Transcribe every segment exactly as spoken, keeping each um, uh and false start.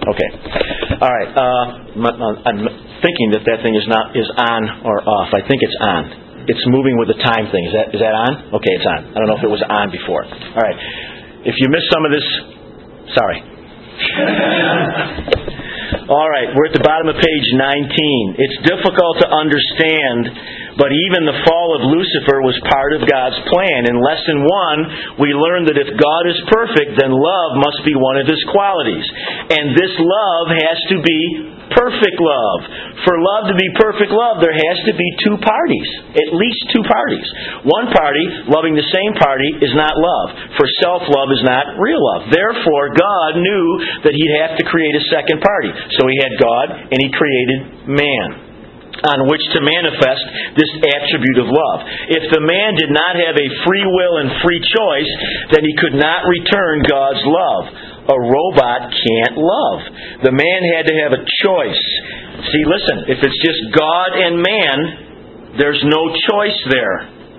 Okay. All right. Uh, I'm thinking that that thing is not is on or off. I think it's on. It's moving with the time thing. Is that is that on? Okay, it's on. I don't know if it was on before. All right. If you missed some of this, sorry. All right, we're at the bottom of page nineteen. It's difficult to understand, but even the fall of Lucifer was part of God's plan. In lesson one, we learned that if God is perfect, then love must be one of His qualities. And this love has to be perfect love. For love to be perfect love, there has to be two parties. At least two parties. One party loving the same party is not love. For self-love is not real love. Therefore, God knew that He'd have to create a second party. So He had God, and He created man, on which to manifest this attribute of love. If the man did not have a free will and free choice, then he could not return God's love. A robot can't love. The man had to have a choice. See, listen, if it's just God and man, there's no choice there.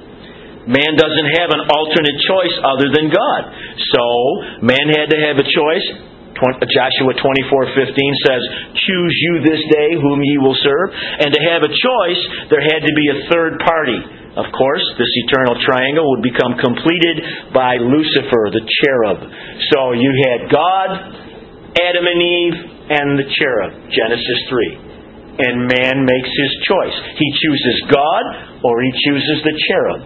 Man doesn't have an alternate choice other than God. So, man had to have a choice. Joshua twenty-four fifteen says, "Choose you this day whom ye will serve." And to have a choice, there had to be a third party. Of course, this eternal triangle would become completed by Lucifer, the cherub. So you had God, Adam and Eve, and the cherub, Genesis three. And man makes his choice. He chooses God or he chooses the cherub.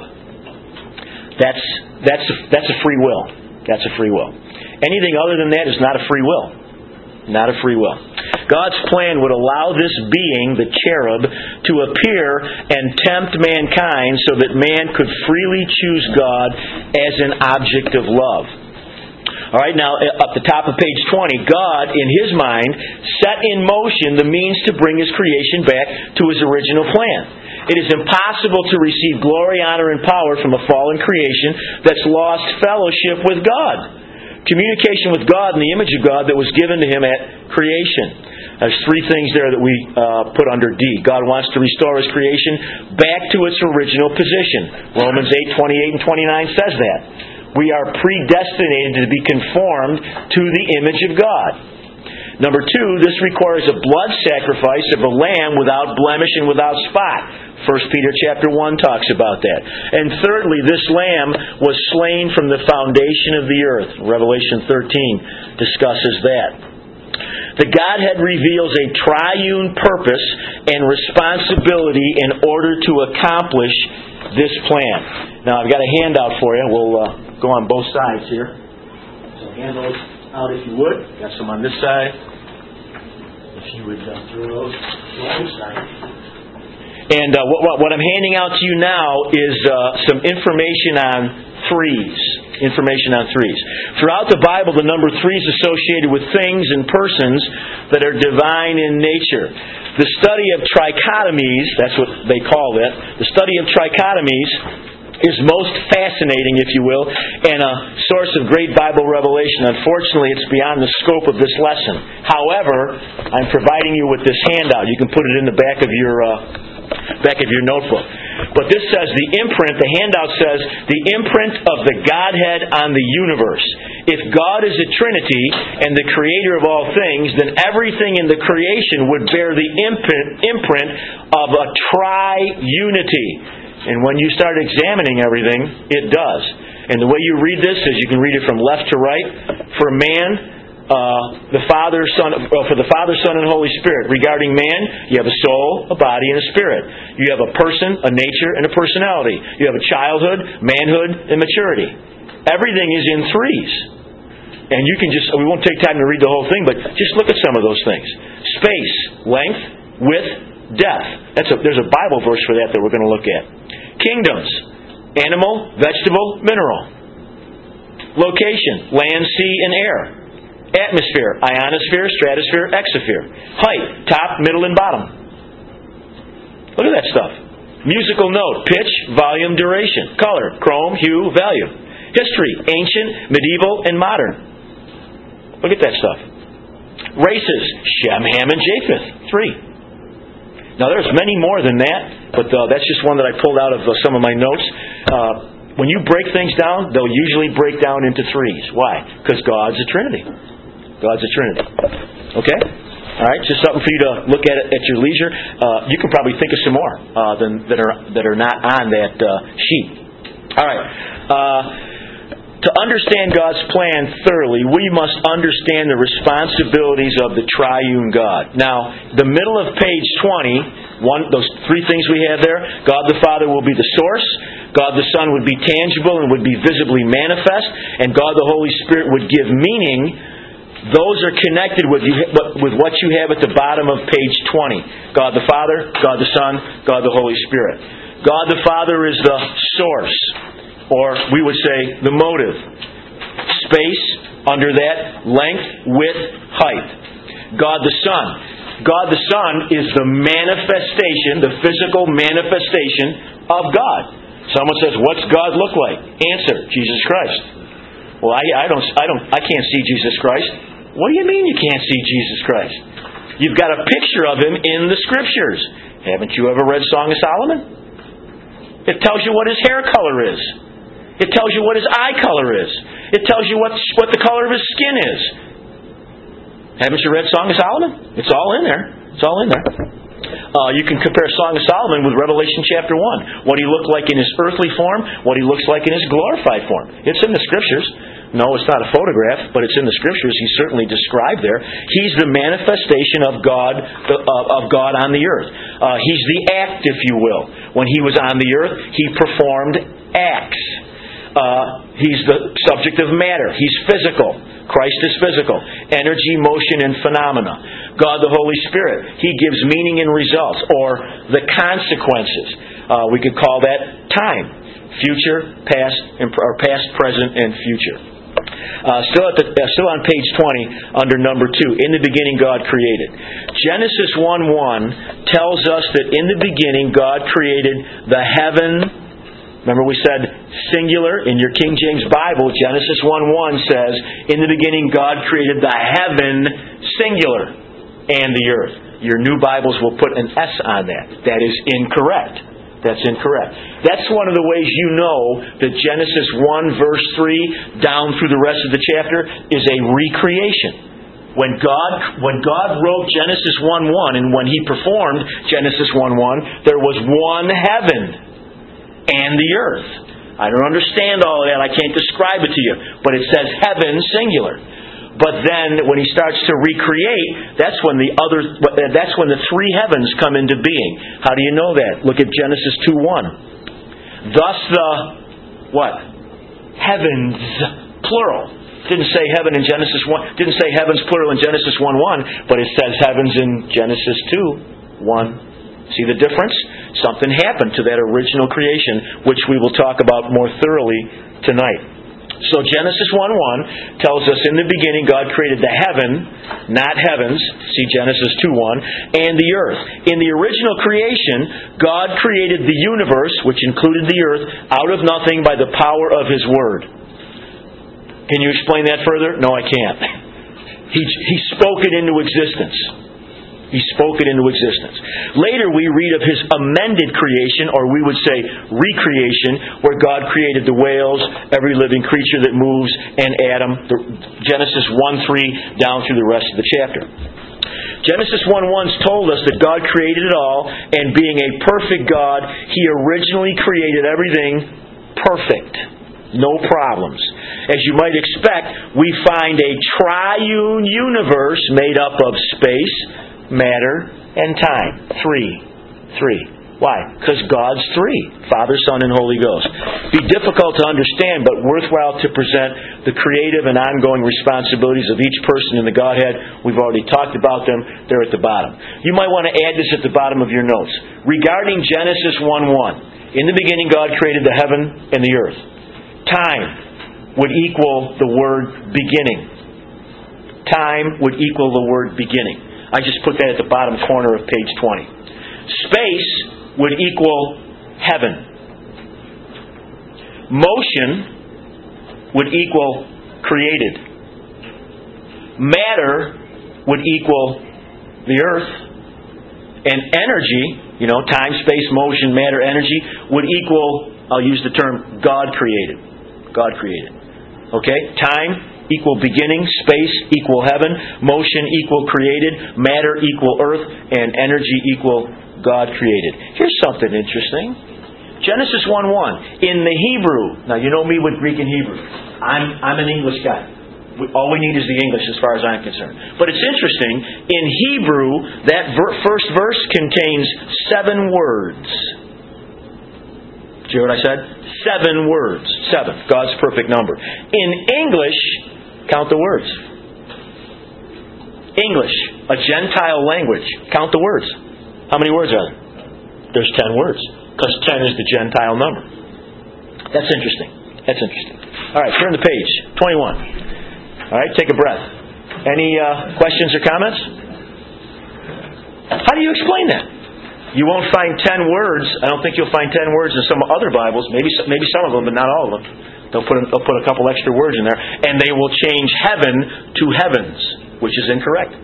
That's that's a, that's a free will. That's a free will. Anything other than that is not a free will. Not a free will. God's plan would allow this being, the cherub, to appear and tempt mankind so that man could freely choose God as an object of love. All right, now up the top of page twenty, God, in His mind, set in motion the means to bring His creation back to His original plan. It is impossible to receive glory, honor, and power from a fallen creation that's lost fellowship with God. Communication with God in the image of God that was given to Him at creation. There's three things there that we uh, put under D. God wants to restore His creation back to its original position. Romans eight twenty-eight and twenty-nine says that. We are predestinated to be conformed to the image of God. Number two, this requires a blood sacrifice of a lamb without blemish and without spot. First Peter chapter one talks about that. And thirdly, this lamb was slain from the foundation of the earth. Revelation thirteen discusses that. The Godhead reveals a triune purpose and responsibility in order to accomplish this plan. Now, I've got a handout for you. We'll uh, go on both sides here. So hand those out if you would. Got some on this side. If you would uh, throw those to the other side. And uh, what, what I'm handing out to you now is uh, some information on threes. Information on threes. Throughout the Bible, the number three is associated with things and persons that are divine in nature. The study of trichotomies, that's what they call it, the study of trichotomies is most fascinating, if you will, and a source of great Bible revelation. Unfortunately, it's beyond the scope of this lesson. However, I'm providing you with this handout. You can put it in the back of your uh, back of your notebook. But this says the imprint, the handout says, the imprint of the Godhead on the universe. If God is a Trinity and the Creator of all things, then everything in the creation would bear the imprint, imprint of a tri-unity. And when you start examining everything, it does. And the way you read this is you can read it from left to right. For man, uh, the Father, Son, uh, for the Father, Son, and Holy Spirit. Regarding man, you have a soul, a body, and a spirit. You have a person, a nature, and a personality. You have a childhood, manhood, and maturity. Everything is in threes. And you can just, we won't take time to read the whole thing, but just look at some of those things. Space, length, width, depth. That's a, there's a Bible verse for that that we're going to look at. Kingdoms, animal, vegetable, mineral. Location, land, sea, and air. Atmosphere, ionosphere, stratosphere, exosphere. Height, top, middle, and bottom. Look at that stuff. Musical note, pitch, volume, duration. Color, chrome, hue, value. History, ancient, medieval, and modern. Look at that stuff. Races, Shem, Ham, and Japheth. Three. Now there's many more than that, but uh, that's just one that I pulled out of uh, some of my notes. Uh, when you break things down, they'll usually break down into threes. Why? Because God's a Trinity. God's a Trinity. Okay? All right, just something for you to look at at your leisure. Uh, you can probably think of some more uh, than, that are that are not on that uh, sheet. All right. Uh, to understand God's plan thoroughly, we must understand the responsibilities of the triune God. Now, the middle of page twenty, one, those three things we have there, God the Father will be the source, God the Son would be tangible and would be visibly manifest, and God the Holy Spirit would give meaning. Those are connected with you, with what you have at the bottom of page twenty. God the Father, God the Son, God the Holy Spirit. God the Father is the source, or we would say the motive. Space, under that, length, width, height. God the Son. God the Son is the manifestation, the physical manifestation of God. Someone says, "What's God look like?" Answer: Jesus Christ. Well, I, I don't, I don't, I can't see Jesus Christ. What do you mean you can't see Jesus Christ? You've got a picture of Him in the Scriptures. Haven't you ever read Song of Solomon? It tells you what His hair color is. It tells you what His eye color is. It tells you what, what the color of His skin is. Haven't you read Song of Solomon? It's all in there. It's all in there. Uh, you can compare Song of Solomon with Revelation chapter one. What He looked like in His earthly form, what He looks like in His glorified form. It's in the Scriptures. No, it's not a photograph, but it's in the Scriptures. He's certainly described there. He's the manifestation of God, of God on the earth. Uh, he's the act, if you will. When He was on the earth, He performed acts. Uh, he's the subject of matter. He's physical. Christ is physical. Energy, motion, and phenomena. God the Holy Spirit. He gives meaning and results, or the consequences. Uh, we could call that time. Future, past, and, or past, present, and future. Uh, still, at the, uh, still on page twenty, under number two, in the beginning God created. Genesis one one tells us that in the beginning God created the heaven. Remember we said singular in your King James Bible. Genesis one one says, in the beginning God created the heaven singular and the earth. Your new Bibles will put an S on that. That is incorrect. That's incorrect. That's one of the ways you know that Genesis one verse three down through the rest of the chapter is a recreation. When God when God wrote Genesis one one and when He performed Genesis one one, there was one heaven and the earth. I don't understand all of that. I can't describe it to you. But it says heaven singular. But then when He starts to recreate, that's when the other that's when the three heavens come into being. How do you know that? Look at Genesis two one. Thus the what? Heavens, plural. Didn't say heaven in Genesis one. Didn't say heavens plural in Genesis one one, but it says heavens in Genesis two one. See the difference? Something happened to that original creation, which we will talk about more thoroughly tonight. So Genesis one one tells us in the beginning God created the heaven, not heavens, see Genesis two one, and the earth. In the original creation, God created the universe, which included the earth, out of nothing by the power of His Word. Can you explain that further? No, I can't. He, he spoke it into existence. He spoke it into existence. Later we read of His amended creation, or we would say recreation, where God created the whales, every living creature that moves, and Adam. Genesis one three down through the rest of the chapter. Genesis one one told us that God created it all, and being a perfect God, He originally created everything perfect. No problems. As you might expect, we find a triune universe made up of space, matter, and time. Three. Three. Why? Because God's three. Father, Son, and Holy Ghost. Be difficult to understand, but worthwhile to present the creative and ongoing responsibilities of each person in the Godhead. We've already talked about them. They're at the bottom. You might want to add this at the bottom of your notes. Regarding Genesis one one, in the beginning God created the heaven and the earth. Time would equal the word beginning. Time would equal the word beginning. I just put that at the bottom corner of page twenty. Space would equal heaven. Motion would equal created. Matter would equal the earth. And energy, you know, time, space, motion, matter, energy, would equal, I'll use the term, God created. God created. Okay? Time, equal beginning, space equal heaven, motion equal created, matter equal earth, and energy equal God created. Here's something interesting. Genesis one one. In the Hebrew, now you know me with Greek and Hebrew. I'm, I'm an English guy. All we need is the English as far as I'm concerned. But it's interesting, in Hebrew, that ver- first verse contains seven words. Did you hear what I said? Seven words. Seven. God's perfect number. In English, count the words. English, a Gentile language. Count the words. How many words are there? There's ten words. Because ten is the Gentile number. That's interesting. That's interesting. All right, turn the page. twenty-one. All right, take a breath. Any uh, questions or comments? How do you explain that? You won't find ten words. I don't think you'll find ten words in some other Bibles. Maybe maybe some of them, but not all of them. They'll put a, they'll put a couple extra words in there, and they will change heaven to heavens, which is incorrect.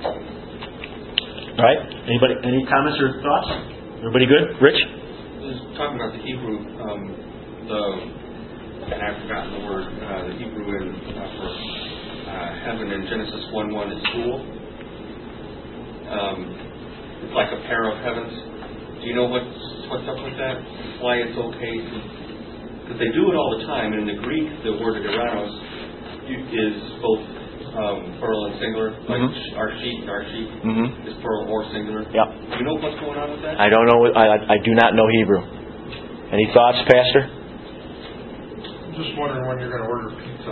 All right. Anybody? Any comments or thoughts? Everybody good? Rich? Just talking about the Hebrew, um, the and I've forgotten the word. Uh, the Hebrew in uh, for uh, heaven in Genesis one one is Shul. Um, it's like a pair of heavens. Do you know what's what's up with that? Why it's okay? Because they do it all the time. And in the Greek, the word Uranos is both um, plural and singular. Like mm-hmm. our sheep, our sheep mm-hmm. is plural or singular. Yep. Do you know what's going on with that? I don't know. I, I do not know Hebrew. Any thoughts, Pastor? Just wondering when you're going to order pizza.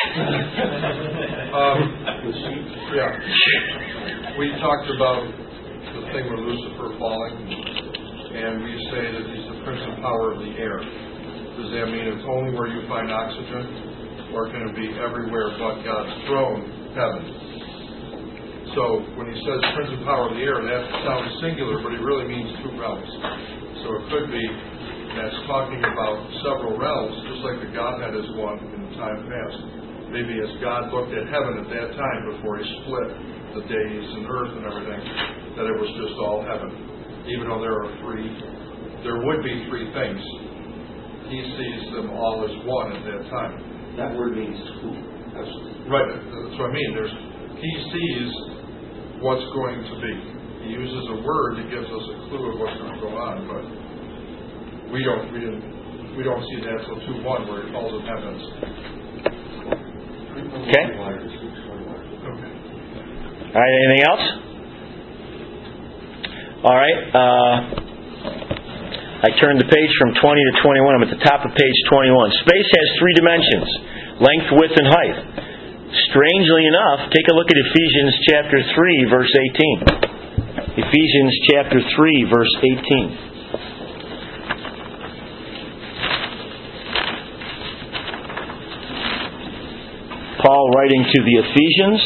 um, yeah. We talked about the thing with Lucifer falling, and we say that he's the prince and power of the air. Does that mean it's only where you find oxygen, or can it be everywhere but God's throne, heaven? So when he says prince and power of the air, that sounds singular, but it really means two realms. So it could be that's talking about several realms, just like the Godhead is one in time past. Maybe as God looked at heaven at that time before he split the days and earth and everything, that it was just all heaven. Even though there are three, there would be three things. He sees them all as one at that time. That word means who? Right, that's what I mean. There's he sees what's going to be. He uses a word that gives us a clue of what's going to go on, but We don't we didn't we don't see that till two one where it calls them heavens. Okay. Okay. All right. Anything else? All right. Uh, I turned the page from twenty to twenty-one. I'm at the top of page twenty-one. Space has three dimensions: length, width, and height. Strangely enough, take a look at Ephesians chapter three, verse eighteen. Ephesians chapter three, verse eighteen. Paul writing to the Ephesians.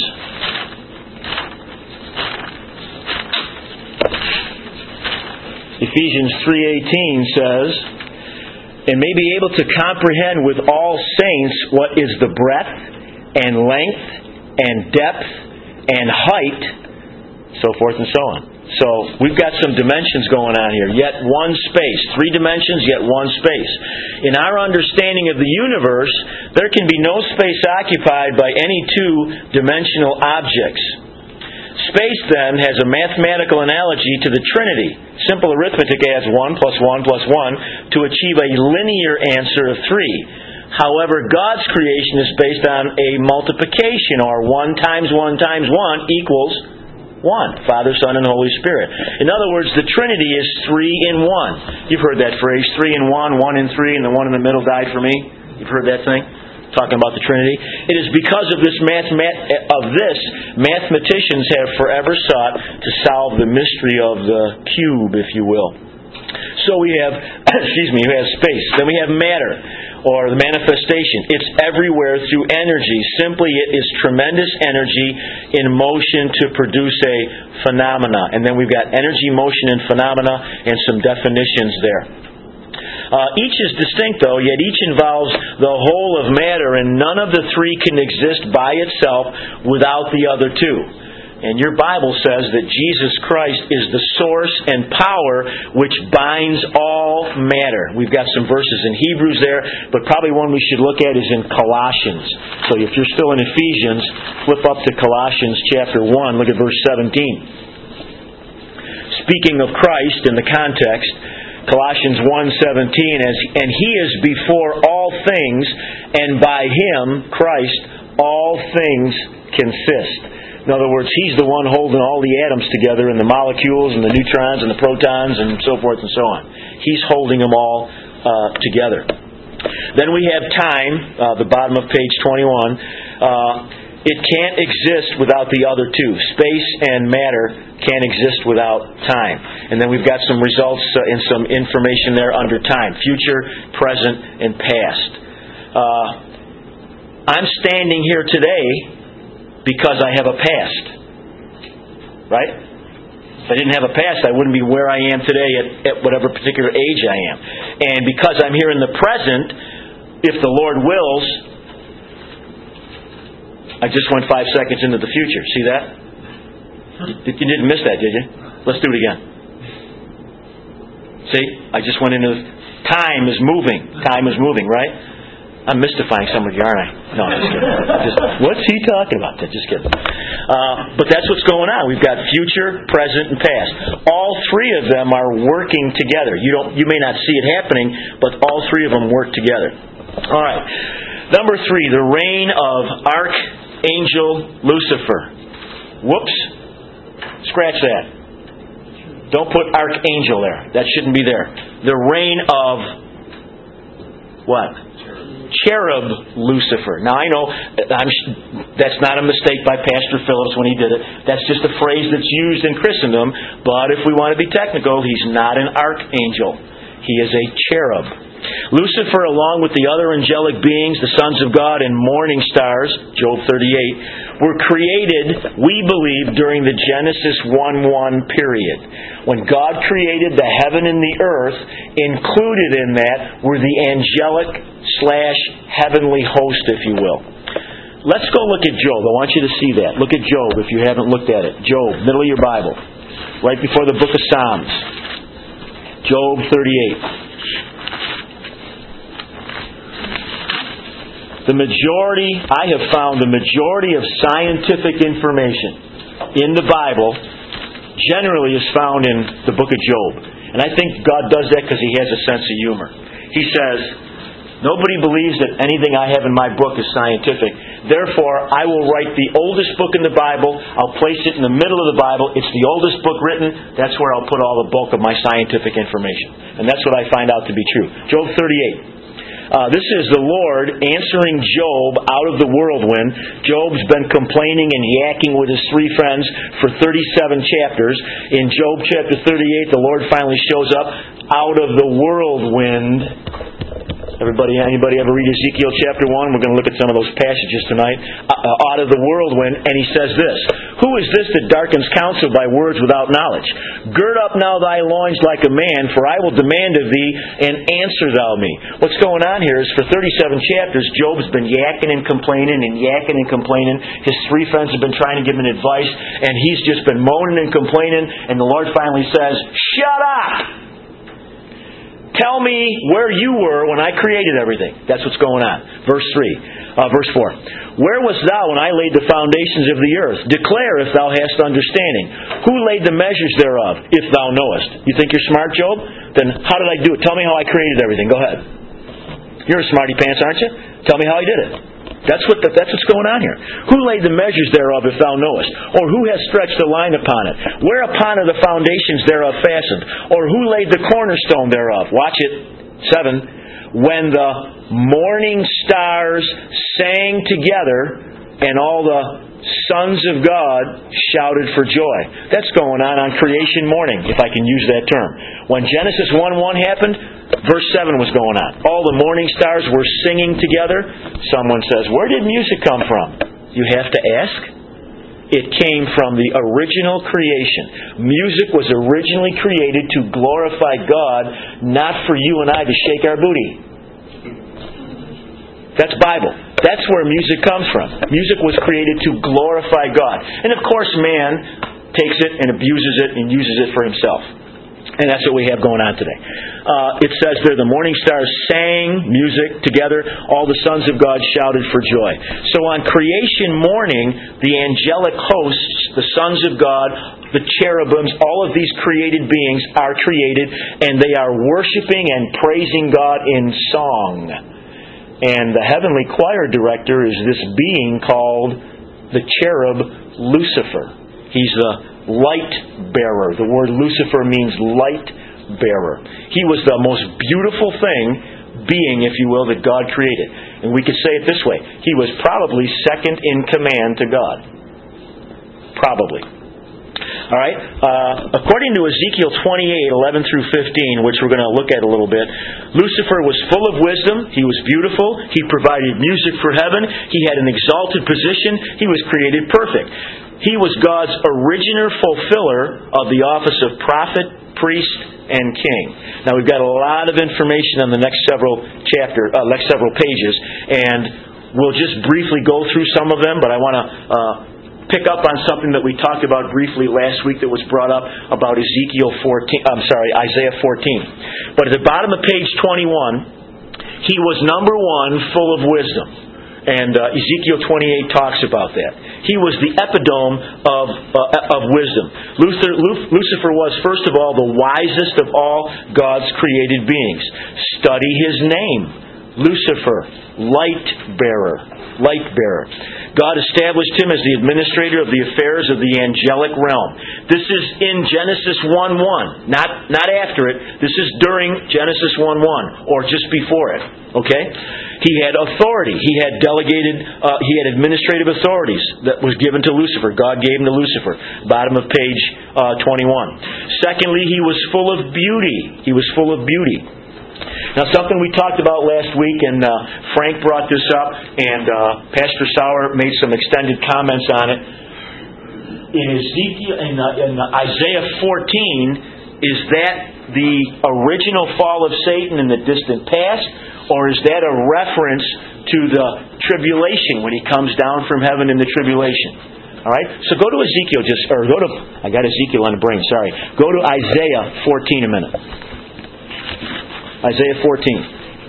Ephesians three eighteen says, and may be able to comprehend with all saints what is the breadth and length and depth and height, so forth and so on. So we've got some dimensions going on here. Yet one space. Three dimensions, yet one space. In our understanding of the universe, there can be no space occupied by any two-dimensional objects. Space, then, has a mathematical analogy to the Trinity. Simple arithmetic adds one plus one plus one to achieve a linear answer of three. However, God's creation is based on a multiplication, or one times one times one equals one. Father, Son, and Holy Spirit. In other words, the Trinity is three in one. You've heard that phrase, three in one, one in three, and the one in the middle died for me. You've heard that thing? Talking about the Trinity. It is because of this math, of this mathematicians have forever sought to solve the mystery of the cube, if you will. So we have, excuse me, we have space. Then we have matter, or the manifestation. It's everywhere through energy. Simply, it is tremendous energy in motion to produce a phenomena. And then we've got energy, motion, and phenomena, and some definitions there. Uh, each is distinct, though, yet each involves the whole of matter, and none of the three can exist by itself without the other two. And your Bible says that Jesus Christ is the source and power which binds all matter. We've got some verses in Hebrews there, but probably one we should look at is in Colossians. So if you're still in Ephesians, flip up to Colossians chapter one, look at verse seventeen. Speaking of Christ in the context, Colossians one seventeen, as and He is before all things, and by Him, Christ, all things consist. In other words, He's the one holding all the atoms together, and the molecules, and the neutrons, and the protons, and so forth and so on. He's holding them all uh, together. Then we have time, uh, the bottom of page twenty-one. Uh, it can't exist without the other two. Space and matter can't exist without time. And then we've got some results uh, and some information there under time. Future, present, and past. Uh, I'm standing here today because I have a past. Right? If I didn't have a past, I wouldn't be where I am today at, at whatever particular age I am. And because I'm here in the present, if the Lord wills, I just went five seconds into the future. See that? You didn't miss that, did you? Let's do it again. See? I just went into... Time is moving. Time is moving, right? I'm mystifying some of you, aren't I? No, I'm just kidding. Just, what's he talking about? Just kidding. Uh, but that's what's going on. We've got future, present, and past. All three of them are working together. You don't, you may not see it happening, but all three of them work together. All right. Number three, the reign of Archangel Lucifer. Whoops. Scratch that. Don't put Archangel there. That shouldn't be there. The reign of what? Cherub Lucifer. Now I know I'm, that's not a mistake by Pastor Phillips when he did it. That's just a phrase that's used in Christendom. But if we want to be technical, he's not an archangel. He is a cherub. Lucifer, along with the other angelic beings, the sons of God and morning stars, Job thirty-eight, were created, we believe, during the Genesis one one period. When God created the heaven and the earth, included in that were the angelic slash heavenly host, if you will. Let's go look at Job. I want you to see that. Look at Job if you haven't looked at it. Job, middle of your Bible. Right before the book of Psalms. Job thirty-eight. The majority, I have found the majority of scientific information in the Bible generally is found in the book of Job. And I think God does that because He has a sense of humor. He says, nobody believes that anything I have in my book is scientific. Therefore, I will write the oldest book in the Bible. I'll place it in the middle of the Bible. It's the oldest book written. That's where I'll put all the bulk of my scientific information. And that's what I find out to be true. Job thirty-eight. Uh, this is the Lord answering Job out of the whirlwind. Job's been complaining and yakking with his three friends for thirty-seven chapters. In Job chapter thirty-eight, the Lord finally shows up out of the whirlwind. Everybody, anybody ever read Ezekiel chapter one? We're going to look at some of those passages tonight. Uh, out of the whirlwind, and He says this, Who is this that darkens counsel by words without knowledge? Gird up now thy loins like a man, for I will demand of thee, and answer thou me. What's going on here is for thirty-seven chapters, Job's been yakking and complaining and yakking and complaining. His three friends have been trying to give him advice, and he's just been moaning and complaining, and the Lord finally says, Shut up! Tell me where you were when I created everything. That's what's going on. Verse three, uh, verse four. Where wast thou when I laid the foundations of the earth? Declare if thou hast understanding. Who laid the measures thereof, if thou knowest? You think you're smart, Job? Then how did I do it? Tell me how I created everything. Go ahead. You're a smarty pants, aren't you? Tell me how I did it. That's what the, that's what's going on here. Who laid the measures thereof, if thou knowest? Or who has stretched the line upon it? Whereupon are the foundations thereof fastened? Or who laid the cornerstone thereof? Watch it. Seven. When the morning stars sang together, and all the sons of God shouted for joy. That's going on on creation morning, if I can use that term. When Genesis one one happened, verse seven was going on. All the morning stars were singing together. Someone says, where did music come from? You have to ask. It came from the original creation. Music was originally created to glorify God, not for you and I to shake our booty. That's Bible. That's where music comes from. Music was created to glorify God. And of course, man takes it and abuses it and uses it for himself. And that's what we have going on today. Uh, it says there, the morning stars sang music together. All the sons of God shouted for joy. So on creation morning, the angelic hosts, the sons of God, the cherubims, all of these created beings are created, and they are worshiping and praising God in song. And the heavenly choir director is this being called the cherub Lucifer. He's the light bearer. The word Lucifer means light bearer. He was the most beautiful thing, being, if you will, that God created. And we could say it this way. He was probably second in command to God. Probably. All right. Uh, according to Ezekiel twenty-eight, eleven through fifteen, which we're going to look at a little bit, Lucifer was full of wisdom. He was beautiful. He provided music for heaven. He had an exalted position. He was created perfect. He was God's original fulfiller of the office of prophet, priest, and king. Now we've got a lot of information on the next several chapter, uh, next several pages, and we'll just briefly go through some of them. But I want to uh, pick up on something that we talked about briefly last week that was brought up about Ezekiel fourteen. I'm sorry, Isaiah fourteen. But at the bottom of page twenty-one, he was number one, full of wisdom. And uh, Ezekiel twenty-eight talks about that. He was the epitome of uh, of wisdom. Luther, Lucifer was, first of all, the wisest of all God's created beings. Study his name. Lucifer, light bearer. Light bearer. God established him as the administrator of the affairs of the angelic realm. This is in Genesis one one. Not, not after it. This is during Genesis one one, or just before it. Okay? He had authority. He had delegated, uh, he had administrative authorities that was given to Lucifer. God gave him to Lucifer. Bottom of page uh, twenty-one. Secondly, he was full of beauty. He was full of beauty. Now, something we talked about last week, and uh, Frank brought this up, and uh, Pastor Sauer made some extended comments on it. In Ezekiel, in, uh, in Isaiah fourteen, is that the original fall of Satan in the distant past, or is that a reference to the tribulation when he comes down from heaven in the tribulation? All right. So go to Ezekiel, just or go to I got Ezekiel on the brain. Sorry. Go to Isaiah fourteen a minute. Isaiah fourteen.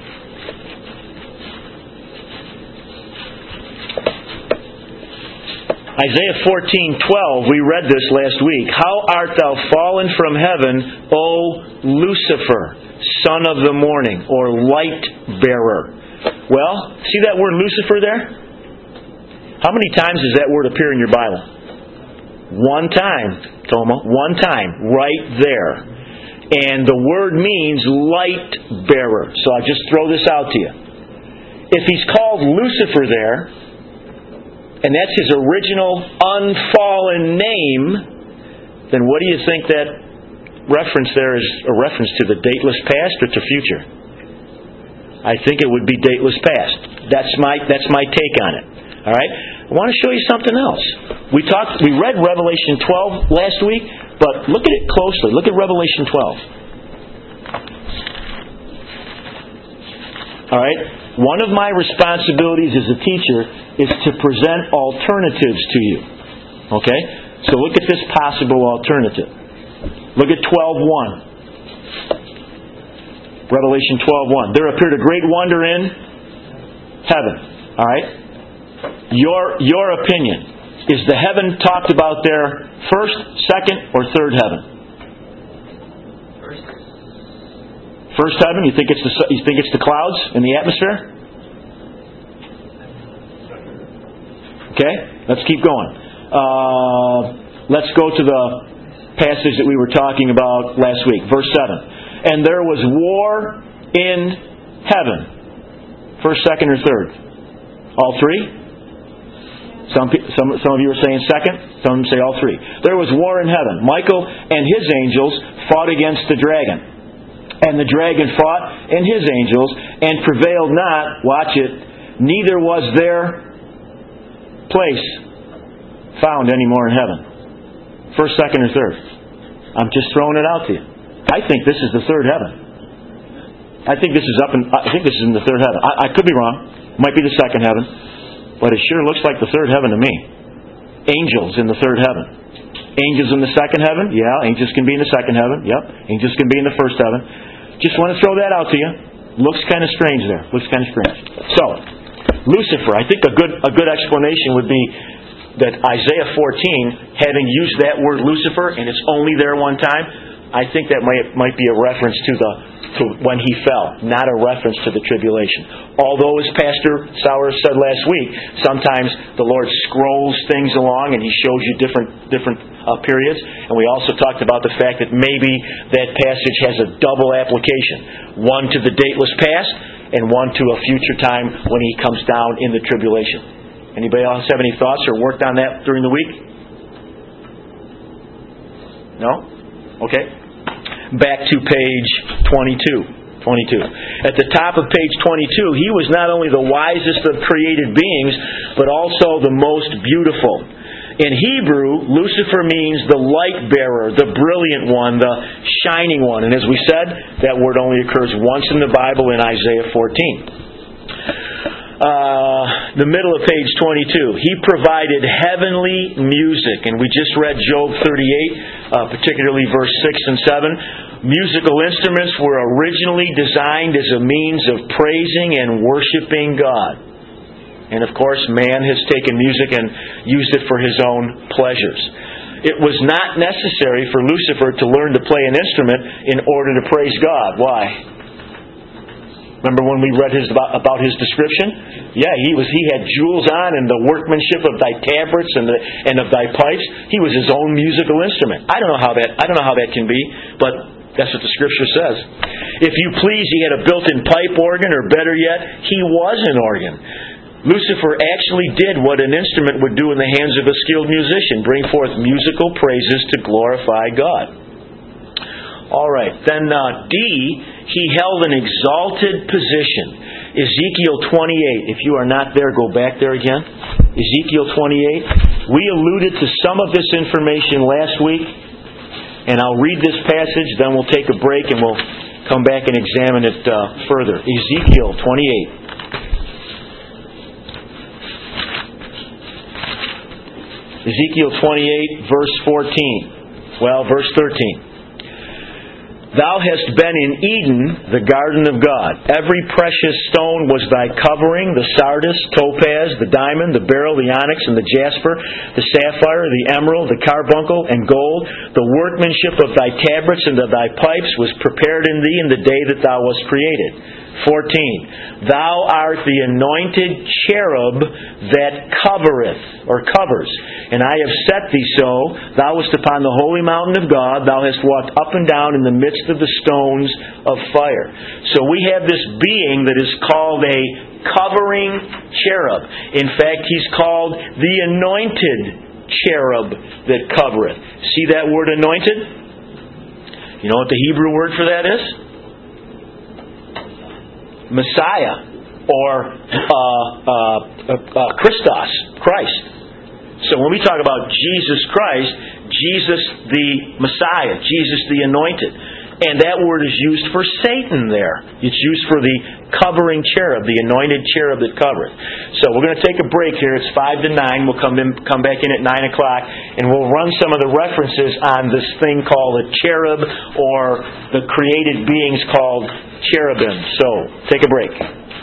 Isaiah fourteen twelve. We read this last week. How art thou fallen from heaven, O Lucifer, son of the morning, or light bearer? Well, see that word Lucifer there? How many times does that word appear in your Bible? One time, Toma. One time, right there. And the word means light bearer. So I'll just throw this out to you. If he's called Lucifer there, and that's his original unfallen name, then what do you think that reference there is a reference to? The dateless past or to future? I think it would be dateless past. That's my that's my take on it. All right? I want to show you something else. We talked we read Revelation twelve last week. But look at it closely. Look at Revelation twelve. All right? One of my responsibilities as a teacher is to present alternatives to you. Okay? So look at this possible alternative. Look at twelve one. Revelation twelve one. There appeared a great wonder in heaven. All right? Your, your opinion. Is the heaven talked about there first, second, or third heaven? First. First heaven. You think it's the you think it's the clouds in the atmosphere? Okay, let's keep going. Uh, let's go to the passage that we were talking about last week, verse seven. And there was war in heaven. First, second, or third? All three? Some, some, some of you are saying second. Some say all three. There was war in heaven. Michael and his angels fought against the dragon. And the dragon fought and his angels and prevailed not. Watch it. Neither was their place found anymore in heaven. First, second, or third. I'm just throwing it out to you. I think this is the third heaven. I think this is up in, I think this is in the third heaven. I, I could be wrong. Might be the second heaven. But it sure looks like the third heaven to me. Angels in the third heaven. Angels in the second heaven? Yeah, angels can be in the second heaven. Yep. Angels can be in the first heaven. Just want to throw that out to you. Looks kind of strange there. Looks kind of strange. So, Lucifer, I think a good a good explanation would be that Isaiah fourteen, having used that word Lucifer, and it's only there one time, I think that might might be a reference to the to when he fell, not a reference to the tribulation. Although, as Pastor Sauer said last week, sometimes the Lord scrolls things along and He shows you different different uh, periods. And we also talked about the fact that maybe that passage has a double application. One to the dateless past and one to a future time when He comes down in the tribulation. Anybody else have any thoughts or worked on that during the week? No? Okay. Back to page twenty-two. twenty-two. At the top of page twenty-two, He was not only the wisest of created beings, but also the most beautiful. In Hebrew, Lucifer means the light bearer, the brilliant one, the shining one. And as we said, that word only occurs once in the Bible in Isaiah fourteen. Uh, the middle of page twenty-two. He provided heavenly music. And we just read Job thirty-eight, uh, particularly verse six and seven. Musical instruments were originally designed as a means of praising and worshiping God. And of course, man has taken music and used it for his own pleasures. It was not necessary for Lucifer to learn to play an instrument in order to praise God. Why? Remember when we read his about, about his description? Yeah, he was. He had jewels on, and the workmanship of thy tabrets and the and of thy pipes. He was his own musical instrument. I don't know how that. I don't know how that can be, but that's what the Scripture says. If you please, he had a built-in pipe organ, or better yet, he was an organ. Lucifer actually did what an instrument would do in the hands of a skilled musician: bring forth musical praises to glorify God. All right, then uh, D. He held an exalted position. Ezekiel twenty-eight. If you are not there, go back there again. Ezekiel twenty-eight. We alluded to some of this information last week, and I'll read this passage, then we'll take a break and we'll come back and examine it uh, further. Ezekiel twenty-eight. Ezekiel twenty-eight, verse fourteen. Well, verse thirteen. Thou hast been in Eden, the garden of God. Every precious stone was thy covering, the sardius, topaz, the diamond, the beryl, the onyx, and the jasper, the sapphire, the emerald, the carbuncle, and gold. The workmanship of thy tabrets and of thy pipes was prepared in thee in the day that thou wast created. fourteen. Thou art the anointed cherub that covereth, or covers. And I have set thee so. Thou wast upon the holy mountain of God. Thou hast walked up and down in the midst of the stones of fire. So we have this being that is called a covering cherub. In fact, he's called the anointed cherub that covereth. See that word anointed? You know what the Hebrew word for that is? Messiah, or uh, uh, uh, Christos, Christ. So when we talk about Jesus Christ, Jesus the Messiah, Jesus the Anointed, and that word is used for Satan there. It's used for the covering cherub, the anointed cherub that covereth. So we're going to take a break here. It's five to nine. We'll come in, come back in at nine o'clock, and we'll run some of the references on this thing called a cherub, or the created beings called cherubim. So take a break.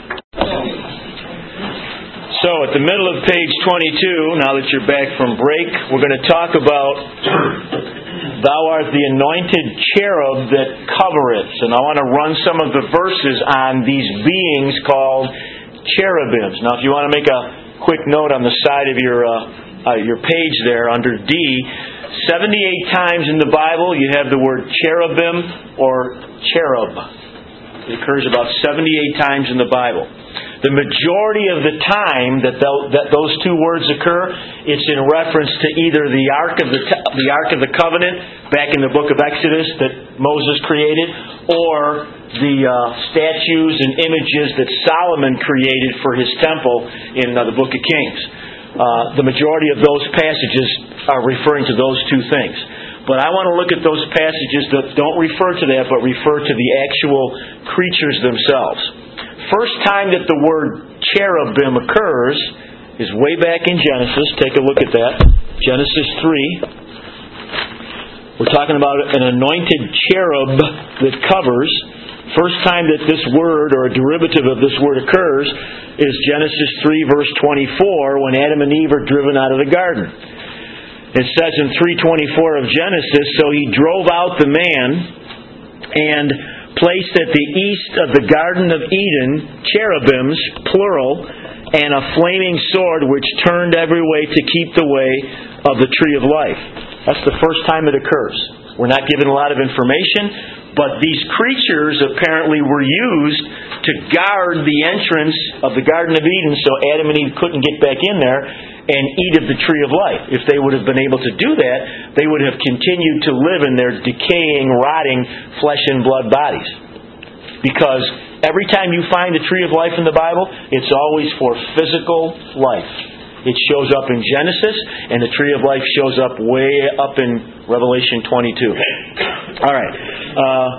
So at the middle of page twenty-two, now that you're back from break, we're going to talk about Thou art the anointed cherub that covereth. And I want to run some of the verses on these beings called cherubims. Now if you want to make a quick note on the side of your uh, uh, your page there under D, seventy-eight times in the Bible you have the word cherubim or cherub. It occurs about seventy-eight times in the Bible. The majority of the time that, that those two words occur, it's in reference to either the Ark of the the Ark of the Covenant back in the book of Exodus that Moses created, or the uh, statues and images that Solomon created for his temple in uh, the book of Kings. Uh, the majority of those passages are referring to those two things. But I want to look at those passages that don't refer to that, but refer to the actual creatures themselves. First time that the word cherubim occurs is way back in Genesis. Take a look at that. Genesis three. We're talking about an anointed cherub that covers. First time that this word, or a derivative of this word, occurs is Genesis three, verse twenty-four, when Adam and Eve are driven out of the garden. It says in three twenty-four of Genesis, so he drove out the man and placed at the east of the Garden of Eden cherubims, plural, and a flaming sword which turned every way to keep the way of the tree of life. That's the first time it occurs. We're not given a lot of information, but these creatures apparently were used to guard the entrance of the Garden of Eden so Adam and Eve couldn't get back in there and eat of the tree of life. If they would have been able to do that, they would have continued to live in their decaying, rotting flesh and blood bodies. Because every time you find the tree of life in the Bible, it's always for physical life. It shows up in Genesis, and the tree of life shows up way up in Revelation twenty-two. All right. Uh,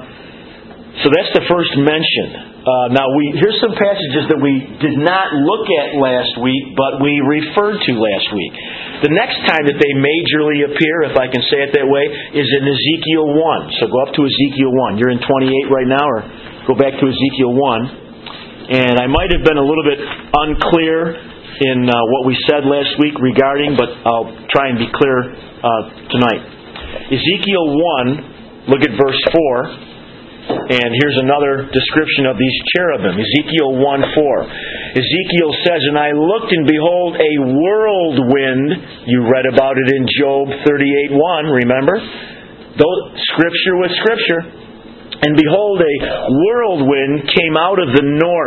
so that's the first mention. Uh, now, we here's some passages that we did not look at last week, but we referred to last week. The next time that they majorly appear, if I can say it that way, is in Ezekiel one. So go up to Ezekiel one. You're in twenty-eight right now, or go back to Ezekiel one. And I might have been a little bit unclear in uh, what we said last week regarding, but I'll try and be clear uh, tonight. Ezekiel one, look at verse four, and here's another description of these cherubim. Ezekiel one four. Ezekiel says, and I looked, and behold, a whirlwind. You read about it in Job thirty-eight one, remember? Though, scripture with scripture. And behold, a whirlwind came out of the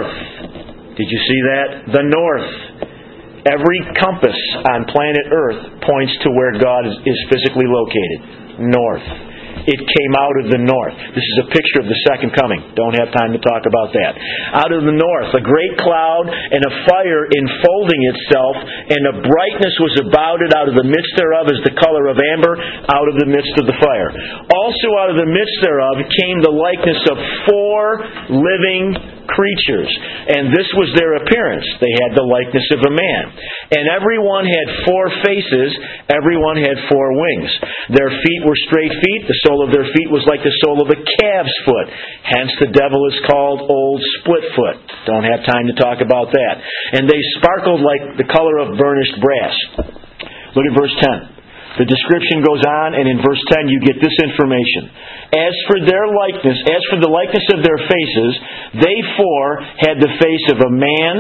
north. Did you see that? The north. Every compass on planet Earth points to where God is, is physically located. North. It came out of the north. This is a picture of the second coming. Don't have time to talk about that. Out of the north, a great cloud and a fire enfolding itself, and a brightness was about it. Out of the midst thereof is the color of amber, out of the midst of the fire. Also out of the midst thereof came the likeness of four living creatures, and this was their appearance. They had the likeness of a man. And every one had four faces, every one had four wings. Their feet were straight feet, the sole of their feet was like the sole of a calf's foot. Hence the devil is called Old Split Foot. Don't have time to talk about that. And they sparkled like the color of burnished brass. Look at verse ten. The description goes on, and in verse ten you get this information. As for their likeness, as for the likeness of their faces, they four had the face of a man,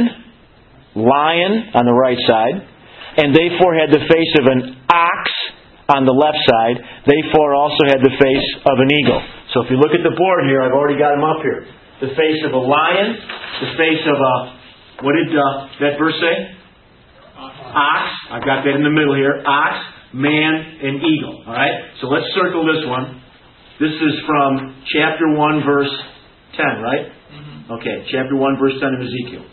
lion on the right side, and they four had the face of an ox on the left side. They four also had the face of an eagle. So if you look at the board here, I've already got them up here. The face of a lion, the face of a, what did uh, that verse say? Ox. I've got that in the middle here. Ox, man, and eagle. All right? So let's circle this one. This is from chapter one, verse ten, right? Mm-hmm. Okay, chapter one, verse ten of Ezekiel.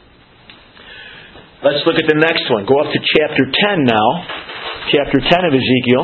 Let's look at the next one. Go up to chapter ten now. Chapter ten of Ezekiel.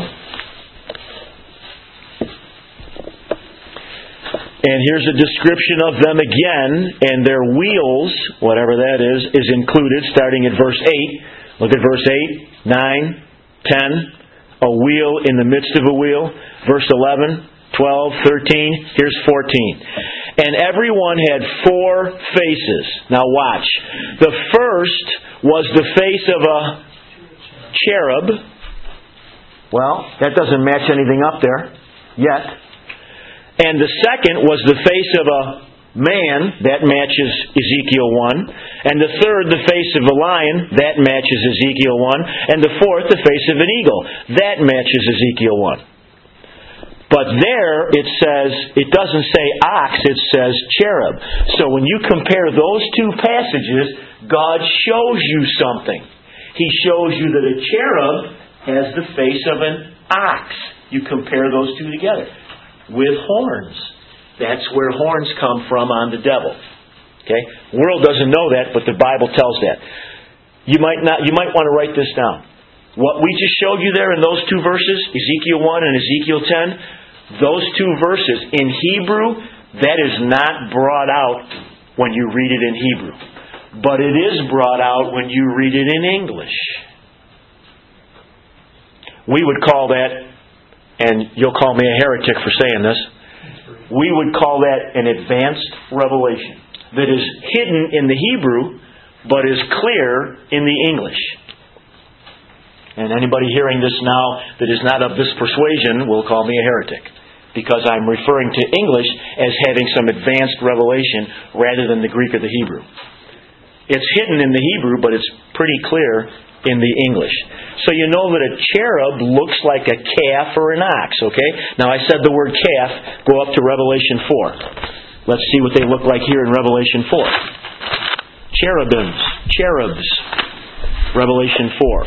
And here's a description of them again, and their wheels, whatever that is, is included starting at verse eight. Look at verse eight, nine, ten. A wheel in the midst of a wheel. Verse eleven, twelve, thirteen. Here's fourteen. And everyone had four faces. Now watch. The first was the face of a cherub. Well, that doesn't match anything up there yet. And the second was the face of a man. That matches Ezekiel one. And the third, the face of a lion. That matches Ezekiel one. And the fourth, the face of an eagle. That matches Ezekiel one. But there it says, it doesn't say ox, it says cherub. So when you compare those two passages, God shows you something. He shows you that a cherub has the face of an ox. You compare those two together. With horns. That's where horns come from on the devil. Okay? The world doesn't know that, but the Bible tells that. You might not. You might want to write this down. What we just showed you there in those two verses, Ezekiel one and Ezekiel ten, those two verses, in Hebrew, that is not brought out when you read it in Hebrew. But it is brought out when you read it in English. We would call that, and you'll call me a heretic for saying this, we would call that an advanced revelation that is hidden in the Hebrew but is clear in the English. And anybody hearing this now that is not of this persuasion will call me a heretic, because I'm referring to English as having some advanced revelation rather than the Greek or the Hebrew. It's hidden in the Hebrew, but it's pretty clear in the English. So you know that a cherub looks like a calf or an ox, okay? Now I said the word calf. Go up to Revelation four. Let's see what they look like here in Revelation four. Cherubims. Cherubs. Revelation four.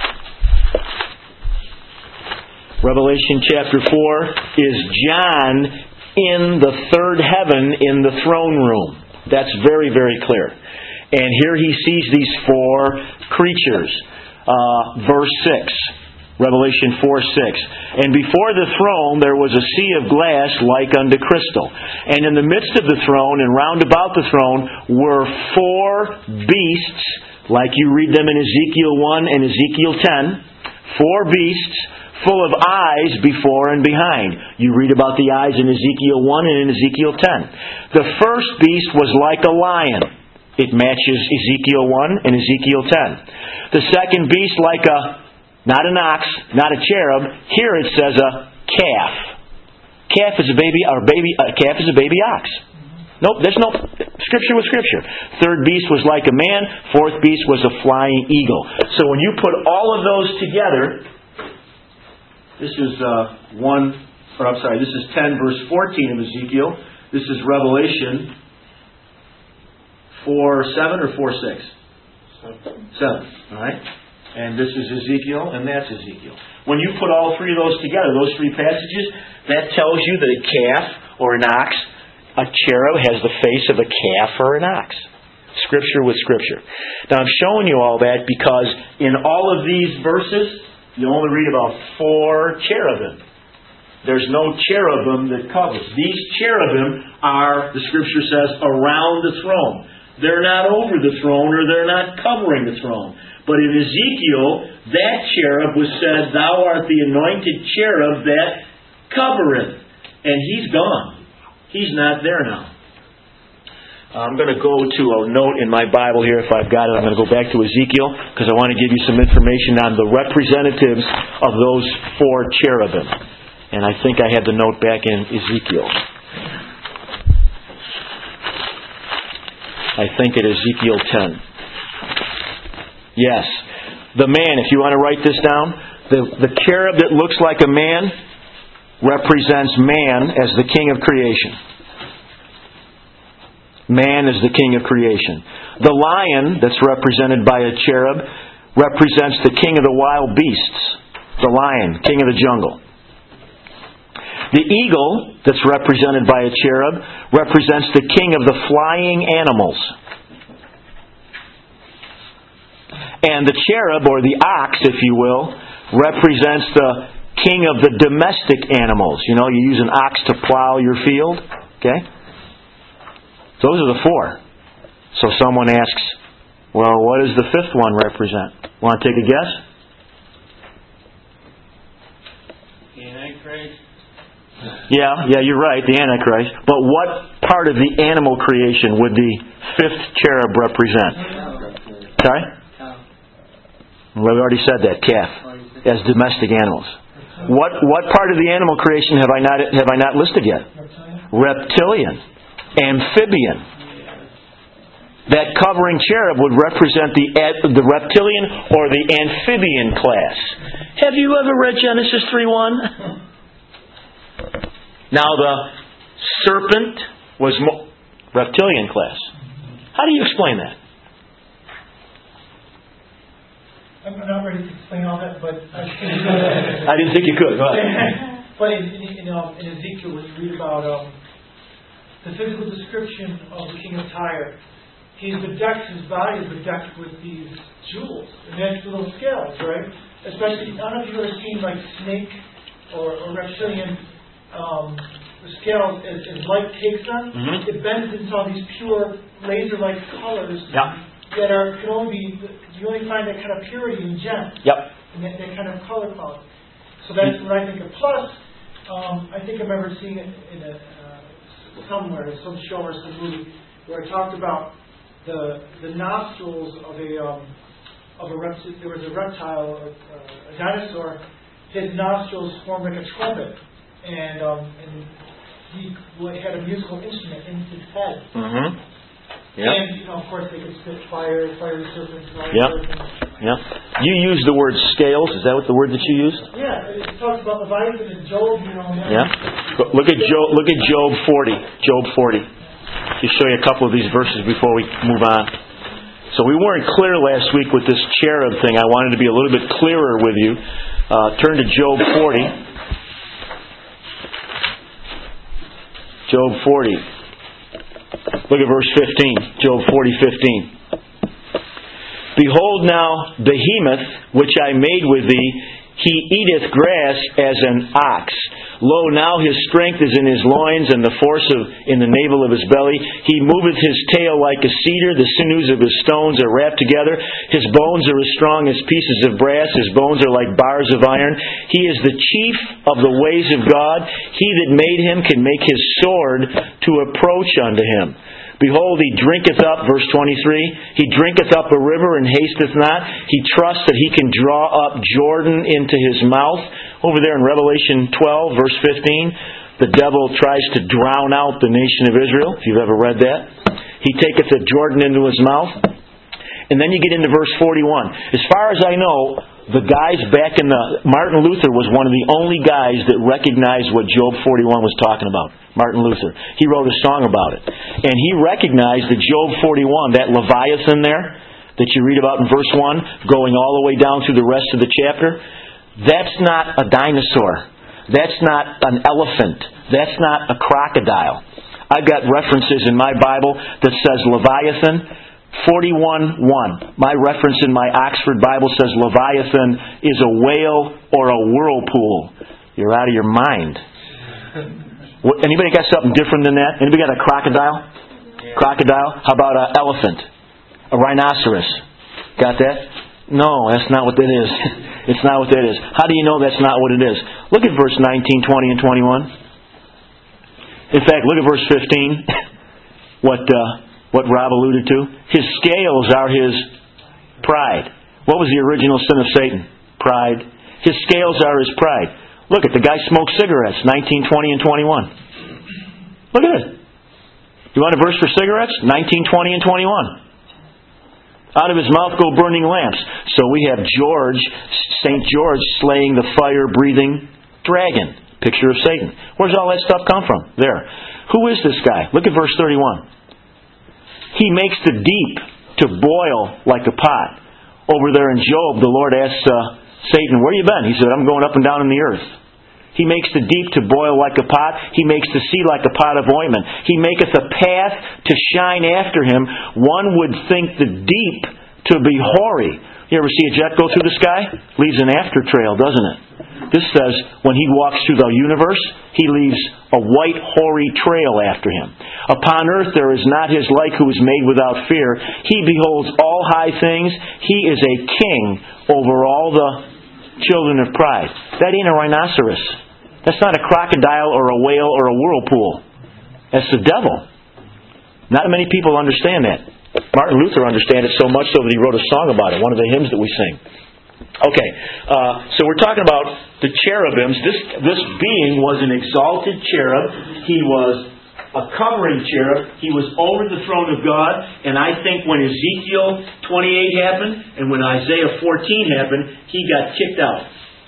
Revelation chapter four is John in the third heaven in the throne room. That's very, very clear. And here he sees these four creatures. Uh, verse six. Revelation four six. And before the throne there was a sea of glass like unto crystal. And in the midst of the throne and round about the throne were four beasts, like you read them in Ezekiel one and Ezekiel ten. Four beasts full of eyes before and behind. You read about the eyes in Ezekiel one and in Ezekiel ten. The first beast was like a lion. It matches Ezekiel one and Ezekiel ten. The second beast like a, not an ox, not a cherub. Here it says a calf. Calf is a baby, or baby, a calf is a baby ox. Nope, there's no, Scripture was Scripture. Third beast was like a man. Fourth beast was a flying eagle. So when you put all of those together, this is uh, one, or I'm sorry, this is ten verse fourteen of Ezekiel. This is Revelation four seven or four six? seven. Alright? And this is Ezekiel, and that's Ezekiel. When you put all three of those together, those three passages, that tells you that a calf or an ox, a cherub, has the face of a calf or an ox. Scripture with Scripture. Now I'm showing you all that because in all of these verses, you only read about four cherubim. There's no cherubim that covers. These cherubim are, the Scripture says, around the throne. They're not over the throne, or they're not covering the throne. But in Ezekiel, that cherub was said, "Thou art the anointed cherub that covereth." And he's gone. He's not there now. I'm going to go to a note in my Bible here, if I've got it. I'm going to go back to Ezekiel, because I want to give you some information on the representatives of those four cherubim. And I think I had the note back in Ezekiel. I think it is Ezekiel ten. Yes. The man, if you want to write this down, the, the cherub that looks like a man represents man as the king of creation. Man is the king of creation. The lion that's represented by a cherub represents the king of the wild beasts. The lion, king of the jungle. The eagle that's represented by a cherub represents the king of the flying animals. And the cherub, or the ox, if you will, represents the king of the domestic animals. You know, you use an ox to plow your field. Okay? Those are the four. So someone asks, well, what does the fifth one represent? Want to take a guess? The Antichrist. Yeah, yeah, you're right, the Antichrist. But what part of the animal creation would the fifth cherub represent? Sorry? Well, we already said that, calf, as domestic animals. What what part of the animal creation have I not have I not listed yet? Reptilian, amphibian. That covering cherub would represent the the reptilian or the amphibian class. Have you ever read Genesis three one? Now the serpent was mo- reptilian class. How do you explain that? I'm not ready to explain all that, but I, I didn't think you could. Go ahead. But in, in, in, um, in Ezekiel, when you read about um, the physical description of the king of Tyre, he's bedecked, his body is bedecked with these jewels, and that's little scales, right? especially, I don't know if you've ever seen like snake or, or reptilian um, scales as, as light takes them. Mm-hmm. It bends into all these pure laser-like colors Yeah. that are can only be you only find that kind of purity in gems. Yep. And that, that kind of color palette. So that's what I think of. Plus, um, I think I remember seeing it in a, uh, somewhere, some show or some movie, where it talked about the the nostrils of a um, of a reptile. There was a reptile, or, uh, a dinosaur. His nostrils formed like a trumpet, and um, and he had a musical instrument in his head. Mm-hmm. Yep. And you know, of course, they could spit fire, fiery serpents, and all Yep. that. Yep. Yeah. You used the word scales. Is that what the word that you used? Yeah, it talks about Leviathan and Job, you know. And Yeah. Go- Look at Job. Look at Job forty. Job forty. Just show you a couple of these verses before we move on. So we weren't clear last week with this cherub thing. I wanted to be a little bit clearer with you. Uh, turn to Job forty. Job forty. Look at verse fifteen. Job forty, fifteen. Behold now, behemoth, which I made with thee, he eateth grass as an ox. Lo, now his strength is in his loins, and the force of in the navel of his belly. He moveth his tail like a cedar, the sinews of his stones are wrapped together. His bones are as strong as pieces of brass, his bones are like bars of iron. He is the chief of the ways of God. He that made him can make his sword to approach unto him. Behold, he drinketh up, verse twenty-three, he drinketh up a river and hasteth not. He trusts that he can draw up Jordan into his mouth. Over there in Revelation twelve, verse fifteen, the devil tries to drown out the nation of Israel, if you've ever read that. He taketh the Jordan into his mouth. And then you get into verse forty-one. As far as I know, the guys back in the... Martin Luther was one of the only guys that recognized what Job forty-one was talking about. Martin Luther. He wrote a song about it. And he recognized that Job forty-one, that Leviathan there, that you read about in verse one, going all the way down through the rest of the chapter, that's not a dinosaur. That's not an elephant. That's not a crocodile. I've got references in my Bible that says Leviathan, forty-one one. My reference in my Oxford Bible says Leviathan is a whale or a whirlpool. You're out of your mind. What, anybody got something different than that? Anybody got a crocodile? Crocodile? How about an elephant? A rhinoceros? Got that? No, that's not what that is. It's not what that is. How do you know that's not what it is? Look at verse nineteen, twenty, and twenty-one. In fact, look at verse fifteen. What uh, what Rob alluded to. His scales are his pride. What was the original sin of Satan? Pride. His scales are his pride. Look at the guy smoked cigarettes, nineteen, twenty, and twenty-one. Look at it. You want a verse for cigarettes? nineteen, twenty, and twenty-one. Out of his mouth go burning lamps. So we have George, Saint George, slaying the fire-breathing dragon. Picture of Satan. Where's all that stuff come from? There. Who is this guy? Look at verse thirty-one. He makes the deep to boil like a pot. Over there in Job, the Lord asks uh, Satan, where you been? He said, I'm going up and down in the earth. He makes the deep to boil like a pot. He makes the sea like a pot of ointment. He maketh a path to shine after him. One would think the deep to be hoary. You ever see a jet go through the sky? Leaves an after trail, doesn't it? This says, when he walks through the universe, he leaves a white, hoary trail after him. Upon earth there is not his like who is made without fear. He beholds all high things. He is a king over all the children of pride. That ain't a rhinoceros. That's not a crocodile or a whale or a whirlpool. That's the devil. Not many people understand that. Martin Luther understands it so much so that he wrote a song about it, one of the hymns that we sing. Okay, uh, so we're talking about the cherubims. This this being was an exalted cherub. He was a covering cherub. He was over the throne of God. And I think when Ezekiel twenty-eight happened and when Isaiah fourteen happened, he got kicked out.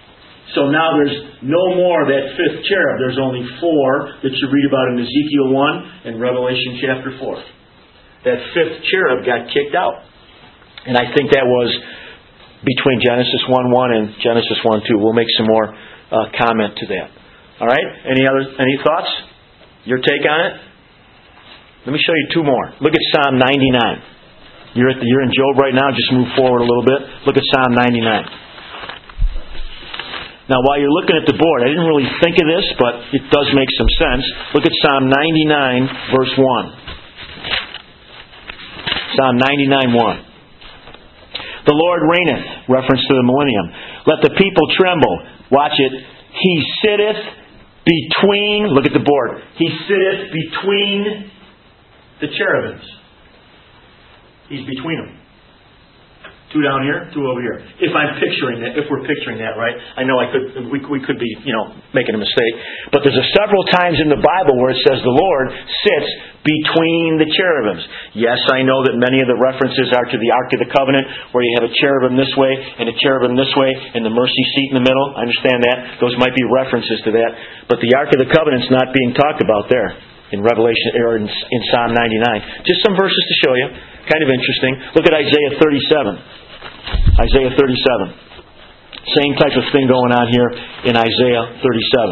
So now there's no more of that fifth cherub. There's only four that you read about in Ezekiel one and Revelation chapter four. That fifth cherub got kicked out. And I think that was between Genesis one one and Genesis one two. We'll make some more uh, comment to that. All right? Any other any thoughts? Your take on it? Let me show you two more. Look at Psalm ninety-nine. You're at the, you're in Job right now. Just move forward a little bit. Look at Psalm ninety-nine. Now, while you're looking at the board, I didn't really think of this, but it does make some sense. Look at Psalm ninety-nine, verse one. Psalm ninety-nine, one. The Lord reigneth, reference to the millennium. Let the people tremble. Watch it. He sitteth between, look at the board. He sitteth between the cherubims. He's between them. Two down here, two over here. If I'm picturing that, if we're picturing that, right? I know I could, we, we could be, you know, making a mistake. But there's a several times in the Bible where it says the Lord sits between the cherubims. Yes, I know that many of the references are to the Ark of the Covenant, where you have a cherubim this way and a cherubim this way, and the mercy seat in the middle. I understand that. Those might be references to that. But the Ark of the Covenant's not being talked about there in Revelation or in, in Psalm ninety-nine. Just some verses to show you. Kind of interesting. Look at Isaiah thirty-seven. Isaiah thirty-seven. Same type of thing going on here in Isaiah thirty-seven.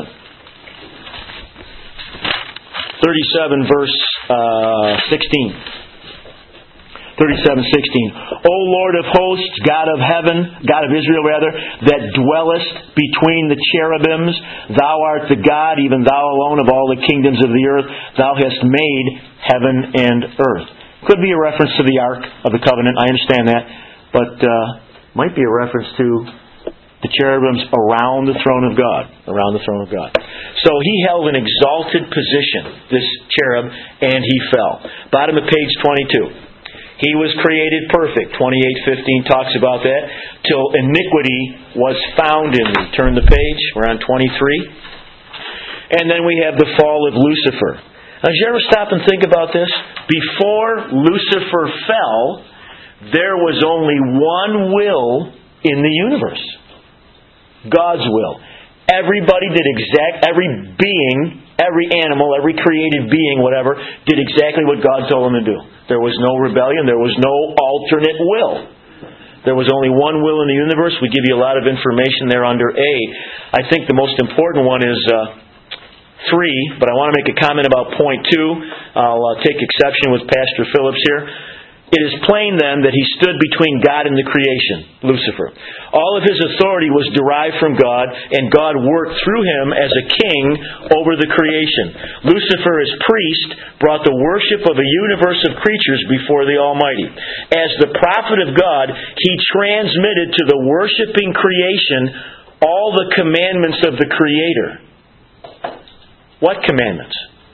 thirty-seven verse uh, sixteen. thirty-seven sixteen. O Lord of hosts, God of heaven, God of Israel rather, that dwellest between the cherubims, Thou art the God, even Thou alone of all the kingdoms of the earth. Thou hast made heaven and earth. Could be a reference to the Ark of the Covenant, I understand that. But uh, might be a reference to the cherubims around the throne of God. Around the throne of God. So he held an exalted position, this cherub, and he fell. Bottom of page twenty-two. He was created perfect. twenty-eight fifteen talks about that. Till iniquity was found in thee. Turn the page. We're on twenty-three. And then we have the fall of Lucifer. Now, did you ever stop and think about this? Before Lucifer fell, there was only one will in the universe. God's will. Everybody did exact, every being, every animal, every created being, whatever, did exactly what God told them to do. There was no rebellion. There was no alternate will. There was only one will in the universe. We give you a lot of information there under A. I think the most important one is uh, three, but I want to make a comment about point two. I'll uh, take exception with Pastor Phillips here. It is plain then that he stood between God and the creation, Lucifer. All of his authority was derived from God, and God worked through him as a king over the creation. Lucifer, as priest, brought the worship of a universe of creatures before the Almighty. As the prophet of God, he transmitted to the worshiping creation all the commandments of the Creator. What commandments?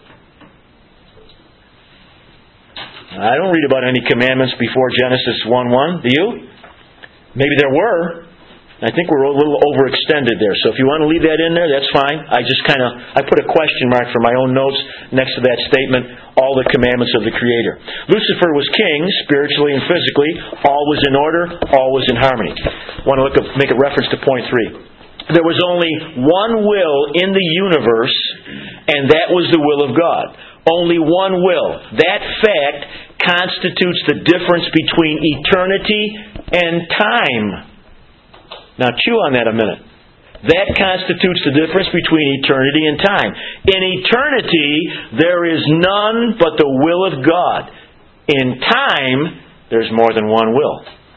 I don't read about any commandments before Genesis one one. Do you? Maybe there were. I think we're a little overextended there. So if you want to leave that in there, that's fine. I just kind of, I put a question mark for my own notes next to that statement, all the commandments of the Creator. Lucifer was king, spiritually and physically. All was in order. All was in harmony. I want to look at, make a reference to point three. There was only one will in the universe, and that was the will of God. Only one will. That fact constitutes the difference between eternity and time. Now chew on that a minute. That constitutes the difference between eternity and time. In eternity, there is none but the will of God. In time, there's more than one will.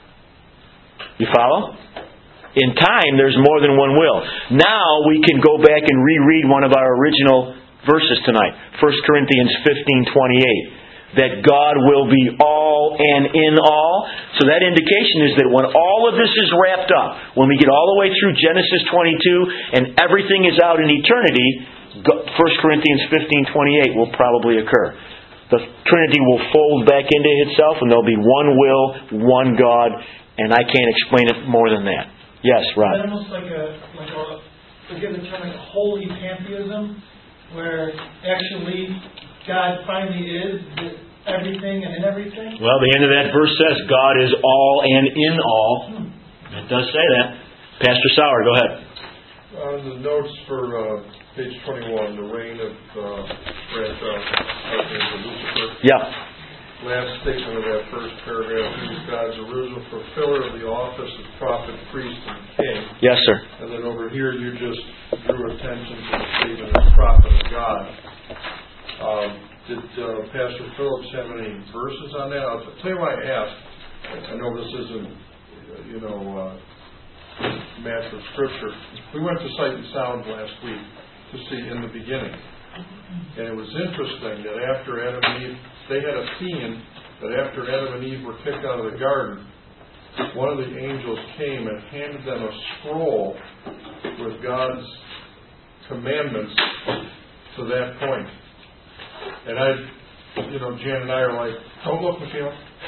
You follow? In time, there's more than one will. Now we can go back and reread one of our original verses tonight. First Corinthians fifteen twenty-eight. That God will be all and in all. So that indication is that when all of this is wrapped up, when we get all the way through Genesis twenty-two and everything is out in eternity, First Corinthians fifteen twenty-eight will probably occur. The Trinity will fold back into itself and there'll be one will, one God, and I can't explain it more than that. Yes, Rod. It's almost like a, like a, forgive the term, like a holy pantheism, where actually God finally is everything and in everything. Well, the end of that verse says God is all and in all. It does say that. Pastor Sauer, go ahead. On the notes for uh, page twenty-one, the reign of uh, Archangel Lucifer. Yeah. Last statement of that first paragraph is God's original fulfiller of the office of prophet, priest, and king. Yes, sir. And then over here you just drew attention to the statement of prophet of God. Um, did uh, Pastor Phillips have any verses on that? I'll tell you why I asked. I know this isn't, you know, uh, match with Scripture. We went to Sight and Sound last week to see In the Beginning. And it was interesting that after Adam and Eve, they had a scene that after Adam and Eve were kicked out of the garden, one of the angels came and handed them a scroll with God's commandments to that point. And I, you know, Jan and I are like, don't look, Michelle.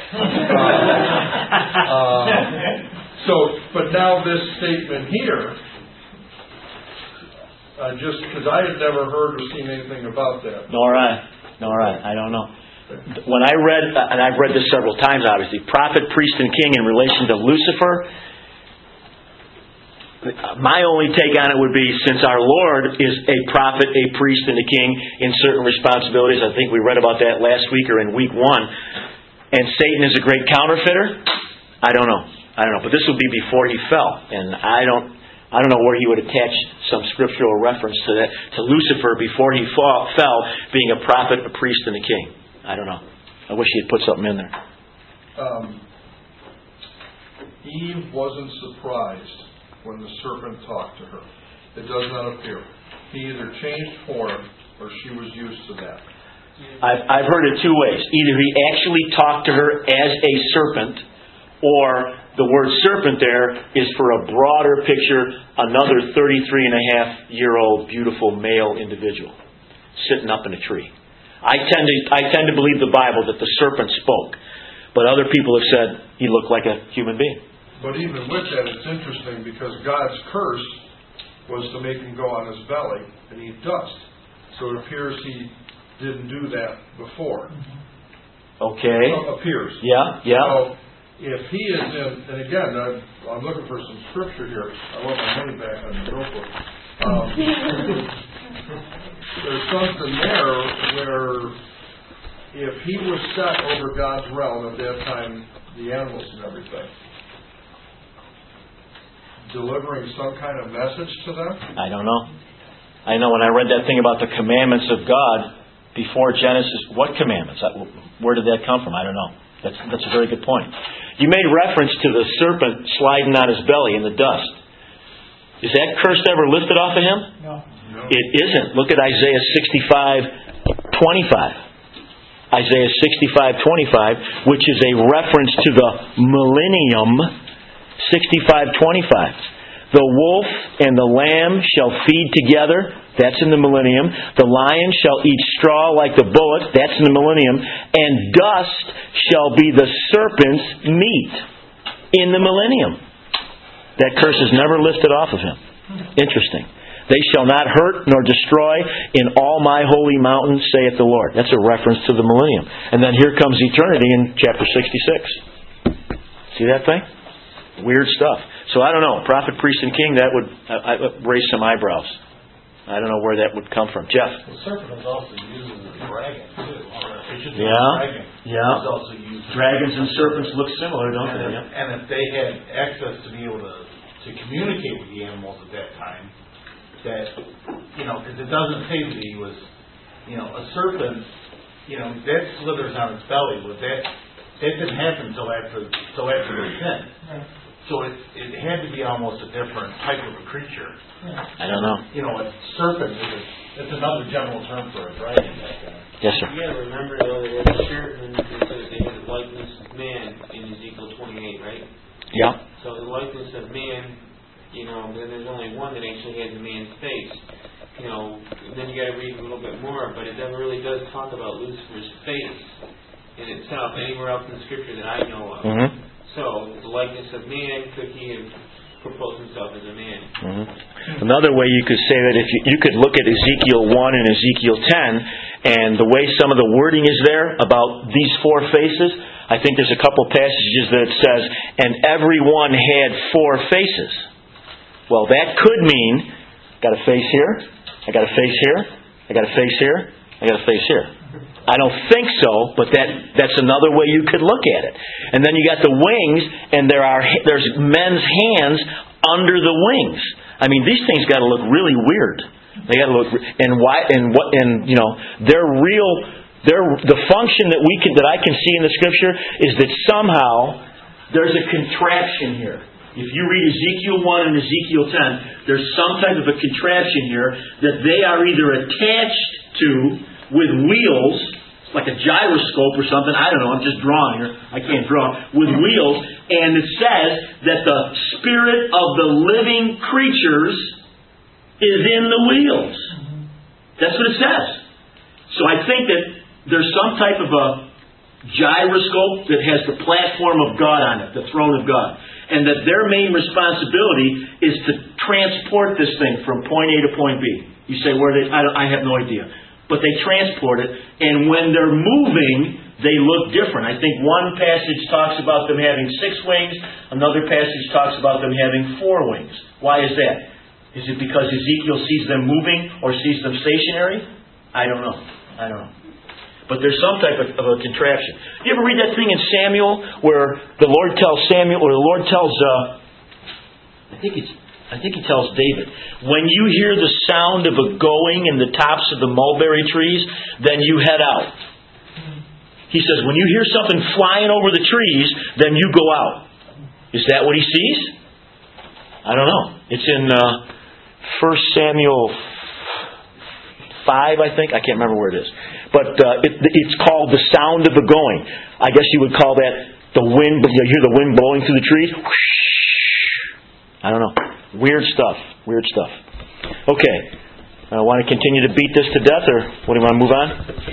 uh, uh, so, but now this statement here, uh, just because I had never heard or seen anything about that. Nor I. Nor I. I don't know. When I read, and I've read this several times, obviously, prophet, priest, and king in relation to Lucifer, my only take on it would be, since our Lord is a prophet, a priest, and a king in certain responsibilities, I think we read about that last week or in week one, and Satan is a great counterfeiter, I don't know. I don't know. But this would be before he fell, and I don't I don't know where he would attach some scriptural reference to that, to Lucifer before he fall, fell, being a prophet, a priest, and a king. I don't know. I wish he had put something in there. Um, Eve wasn't surprised when the serpent talked to her. It does not appear. He either changed form or she was used to that. I've, I've heard it two ways. Either he actually talked to her as a serpent, or the word serpent there is for a broader picture, another thirty-three and a half year old beautiful male individual sitting up in a tree. I tend to I tend to believe the Bible that the serpent spoke, but other people have said he looked like a human being. But even with that, it's interesting because God's curse was to make him go on his belly and eat dust. So it appears he didn't do that before. Okay. So appears. Yeah, yeah. So if he is in, and again, I'm, I'm looking for some scripture here. I want my money back on the notebook. Um, there's something there where if he was set over God's realm at that time, the animals and everything, delivering some kind of message to them? I don't know. I know when I read that thing about the commandments of God before Genesis, what commandments? Where did that come from? I don't know. That's, that's a very good point. You made reference to the serpent sliding on his belly in the dust. Is that curse ever lifted off of him? No. No. It isn't. Look at Isaiah sixty-five twenty-five. Isaiah sixty-five twenty-five, which is a reference to the millennium. sixty-five twenty-five. The wolf and the lamb shall feed together. That's in the millennium. The lion shall eat straw like the bullock. That's in the millennium. And dust shall be the serpent's meat in the millennium. That curse is never lifted off of him. Interesting. They shall not hurt nor destroy in all my holy mountain, saith the Lord. That's a reference to the millennium. And then here comes eternity in chapter sixty-six. See that thing? Weird stuff. So I don't know. Prophet, priest, and king, that would I, I, raise some eyebrows. I don't know where that would come from. Jeff? The serpent is also used as a dragon, too. It's just Yeah. a dragon. Yeah. It's also used. Dragons and serpents look similar, don't and they? if, Yeah. and if they had access to be able to, to communicate with the animals at that time, that, you know, because it doesn't say that he was, you know, a serpent, you know, that slithers on its belly, but that, that didn't happen until after, until after the sin. Right. So it, it had to be almost a different type of a creature. I don't know. You know, a serpent is a, it's another general term for a dragon. Yes, sir. You gotta remember though that the serpent says they had the likeness of man in Ezekiel twenty-eight, right? Yeah. So the likeness of man, you know, then there's only one that actually has a man's face. You know, then you gotta read a little bit more, but it never really does talk about Lucifer's face in itself anywhere else in the scripture that I know of. Mm-hmm. So the likeness of man, could he have proposed himself as a man? Mm-hmm. Another way you could say that if you, you could look at Ezekiel one and Ezekiel ten, and the way some of the wording is there about these four faces, I think there's a couple passages that it says, and every one had four faces. Well, that could mean, got a face here, I got a face here, I got a face here, I got a face here. I don't think so, but that that's another way you could look at it. And then you got the wings, and there are there's men's hands under the wings. I mean, these things got to look really weird. They got to look and why and what and you know they're real. They're the function that we can that I can see in the scripture is that somehow there's a contraction here. If you read Ezekiel one and Ezekiel ten, there's some type of a contraption here that they are either attached to with wheels, like a gyroscope or something. I don't know, I'm just drawing here. I can't draw. With wheels. And it says that the spirit of the living creatures is in the wheels. That's what it says. So I think that there's some type of a gyroscope that has the platform of God on it, the throne of God. And that their main responsibility is to transport this thing from point A to point B. You say, where they? I, don't, I have no idea. But they transport it, and when they're moving, they look different. I think one passage talks about them having six wings, another passage talks about them having four wings. Why is that? Is it because Ezekiel sees them moving or sees them stationary? I don't know. I don't know. But there's some type of, of a contraption. You ever read that thing in Samuel where the Lord tells Samuel, or the Lord tells, uh, I think it's, I think He tells David, when you hear the sound of a going in the tops of the mulberry trees, then you head out. He says, when you hear something flying over the trees, then you go out. Is that what he sees? I don't know. It's in uh, First Samuel five, I think. I can't remember where it is. But uh, it, it's called the sound of the going. I guess you would call that the wind. You hear the wind blowing through the trees. I don't know. Weird stuff. Weird stuff. Okay. I uh, want to continue to beat this to death, or what do you want to move on?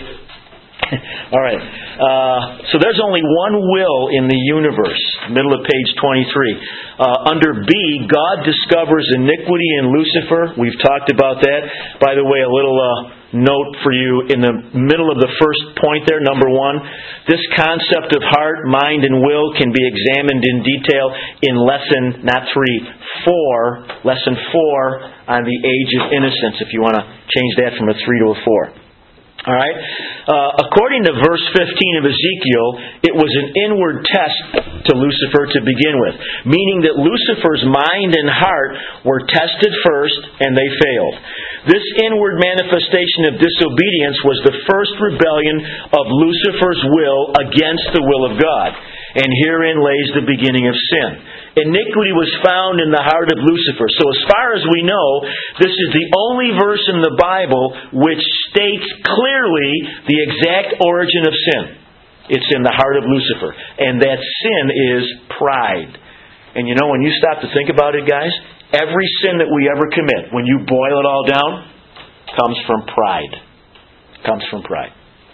All right. Uh, so there's only one will in the universe. Middle of page twenty-three. Uh, under B, God discovers iniquity in Lucifer. We've talked about that. By the way, a little uh, note for you in the middle of the first point there, number one. This concept of heart, mind, and will can be examined in detail in lesson, not three, four, lesson four on the age of innocence, if you want to change that from a three to a four. All right. Uh, according to verse fifteen of Ezekiel, it was an inward test to Lucifer to begin with, meaning that Lucifer's mind and heart were tested first, and they failed. This inward manifestation of disobedience was the first rebellion of Lucifer's will against the will of God, and herein lays the beginning of sin. Iniquity was found in the heart of Lucifer. So as far as we know, this is the only verse in the Bible which states clearly the exact origin of sin. It's in the heart of Lucifer. And that sin is pride. And you know, when you stop to think about it, guys, every sin that we ever commit, when you boil it all down, comes from pride. Comes from pride.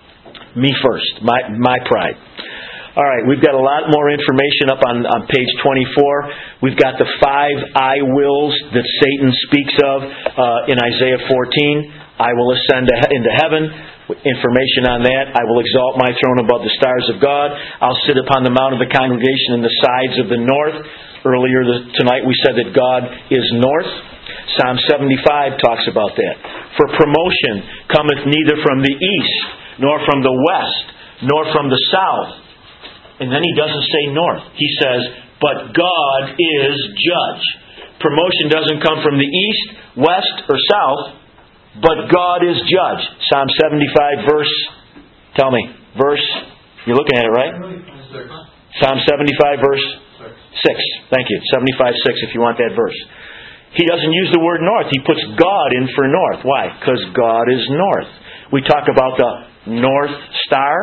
Me first. My, my pride. All right, we've got a lot more information up on, on page twenty-four. We've got the five I wills that Satan speaks of uh, in Isaiah fourteen. I will ascend to he- into heaven. Information on that. I will exalt my throne above the stars of God. I'll sit upon the mount of the congregation in the sides of the north. Earlier the, tonight we said that God is north. Psalm seventy-five talks about that. For promotion cometh neither from the east, nor from the west, nor from the south. And then he doesn't say north. He says, but God is judge. Promotion doesn't come from the east, west, or south, but God is judge. Psalm seventy-five, verse, tell me, verse, you're looking at it, right? Psalm seventy-five, verse six. Thank you. seventy-five, six, if you want that verse. He doesn't use the word north. He puts God in for north. Why? Because God is north. We talk about the North Star.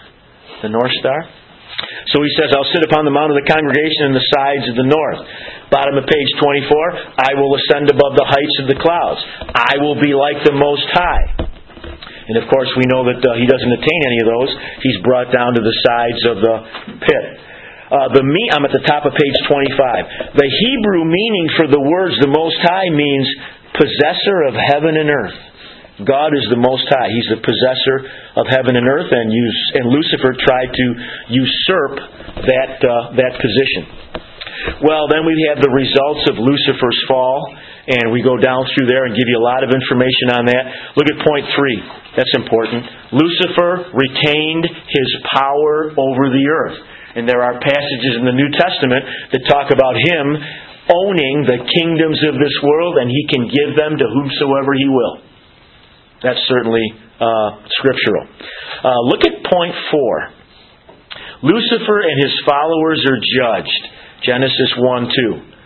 The North Star. So he says, I'll sit upon the mount of the congregation in the sides of the north. Bottom of page twenty-four, I will ascend above the heights of the clouds. I will be like the Most High. And of course we know that uh, he doesn't attain any of those. He's brought down to the sides of the pit. Uh, the me- I'm at the top of page twenty-five. The Hebrew meaning for the words the Most High means possessor of heaven and earth. God is the Most High. He's the possessor of heaven and earth, and, use, and Lucifer tried to usurp that uh, that position. Well, then we have the results of Lucifer's fall, and we go down through there and give you a lot of information on that. Look at point three. That's important. Lucifer retained his power over the earth. And there are passages in the New Testament that talk about him owning the kingdoms of this world, and he can give them to whomsoever he will. That's certainly uh, scriptural. Uh, look at point four. Lucifer and his followers are judged. Genesis one two.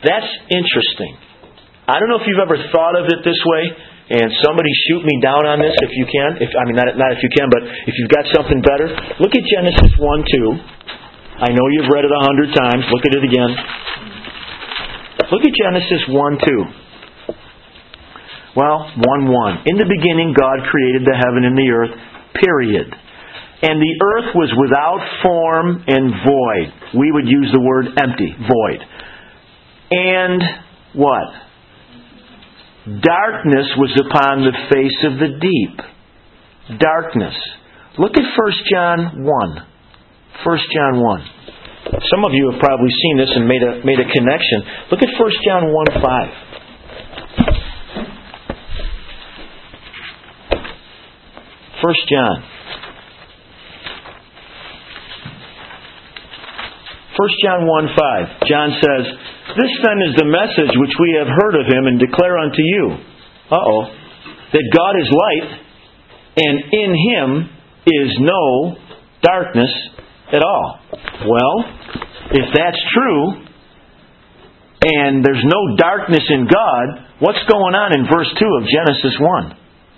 That's interesting. I don't know if you've ever thought of it this way, and somebody shoot me down on this if you can. If I mean, not, not if you can, but if you've got something better. Look at Genesis one two. I know you've read it a hundred times. Look at it again. Look at Genesis one two. Well, one one. In the beginning, God created the heaven and the earth, period. And the earth was without form and void. We would use the word empty, void. And what? Darkness was upon the face of the deep. Darkness. Look at First John one. First John one. Some of you have probably seen this and made a made a connection. Look at First John one five. First John. First John one five. John says, "This then is the message which we have heard of Him and declare unto you." Uh-oh. That God is light, and in Him is no darkness at all. Well, if that's true, and there's no darkness in God, what's going on in verse two of Genesis one?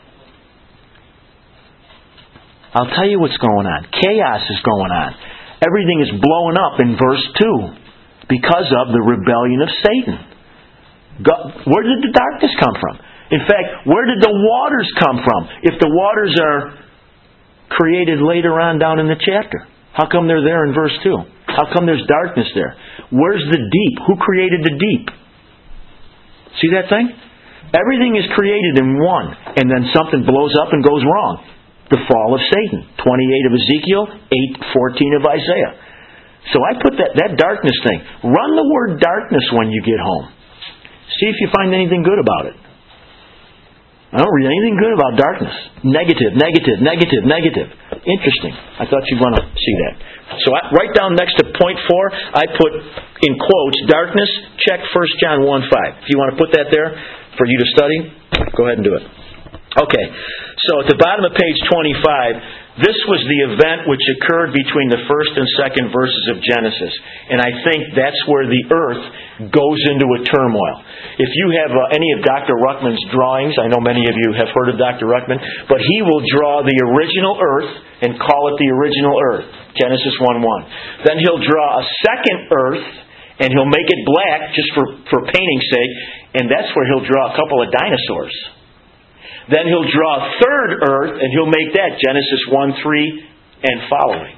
I'll tell you what's going on. Chaos is going on. Everything is blowing up in verse two because of the rebellion of Satan. God, where did the darkness come from? In fact, where did the waters come from? If the waters are created later on down in the chapter, how come they're there in verse two? How come there's darkness there? Where's the deep? Who created the deep? See that thing? Everything is created in one, and then something blows up and goes wrong. The fall of Satan. twenty-eight of Ezekiel, eight fourteen of Isaiah. So I put that, that darkness thing. Run the word darkness when you get home. See if you find anything good about it. I don't read anything good about darkness. Negative, negative, negative, negative. Interesting. I thought you'd want to see that. So I, right down next to point four, I put in quotes, darkness, check First John one five. If you want to put that there for you to study, go ahead and do it. Okay, so at the bottom of page twenty-five, this was the event which occurred between the first and second verses of Genesis. And I think that's where the earth goes into a turmoil. If you have uh, any of Doctor Ruckman's drawings, I know many of you have heard of Doctor Ruckman, but he will draw the original earth and call it the original earth, Genesis one one. Then he'll draw a second earth and he'll make it black just for, for painting's sake, and that's where he'll draw a couple of dinosaurs. Then he'll draw a third earth, and he'll make that Genesis one three and following.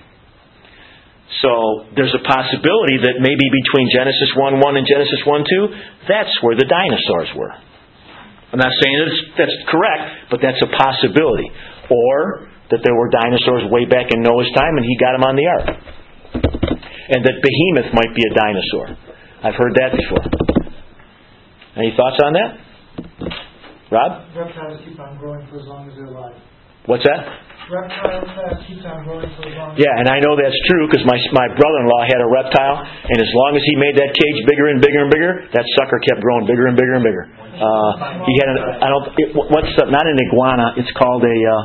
So there's a possibility that maybe between Genesis one one and Genesis one two, that's where the dinosaurs were. I'm not saying that's, that's correct, but that's a possibility. Or that there were dinosaurs way back in Noah's time, and he got them on the ark. And that Behemoth might be a dinosaur. I've heard that before. Any thoughts on that? Rob? Reptiles keep on growing for as long as they're alive. What's that? Reptiles uh, keep on growing for as long as Yeah, and I know that's true because my my brother-in-law had a reptile, and as long as he made that cage bigger and bigger and bigger, that sucker kept growing bigger and bigger and bigger. Uh, he had an I don't it, what's the, not an iguana? It's called a. Uh,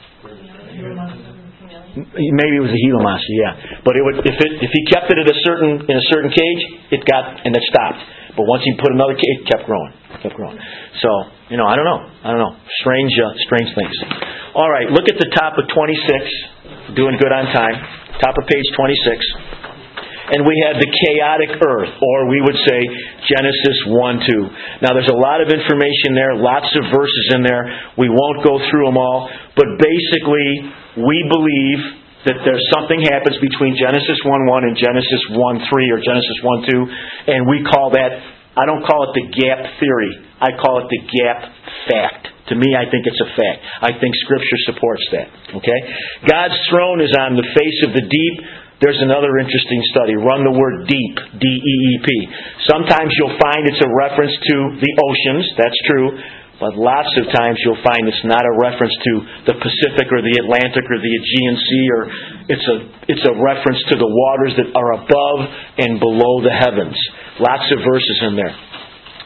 Maybe it was a Gila monster, yeah. But it would if it if he kept it at a certain in a certain cage, it got and it stopped. But once he put another cage, it kept growing, kept growing. So you know, I don't know, I don't know. Strange, uh, strange things. All right, look at the top of twenty-six. Doing good on time. Top of page twenty-six. And we have the chaotic earth, or we would say Genesis one two. Now there's a lot of information there, lots of verses in there. We won't go through them all, but basically we believe that there's something happens between Genesis one one and Genesis one three or Genesis one two, and we call that, I don't call it the gap theory, I call it the gap fact. To me, I think it's a fact. I think Scripture supports that. Okay? God's throne is on the face of the deep. There's another interesting study. Run the word deep, D E E P. Sometimes you'll find it's a reference to the oceans. That's true. But lots of times you'll find it's not a reference to the Pacific or the Atlantic or the Aegean Sea, or it's a it's a reference to the waters that are above and below the heavens. Lots of verses in there.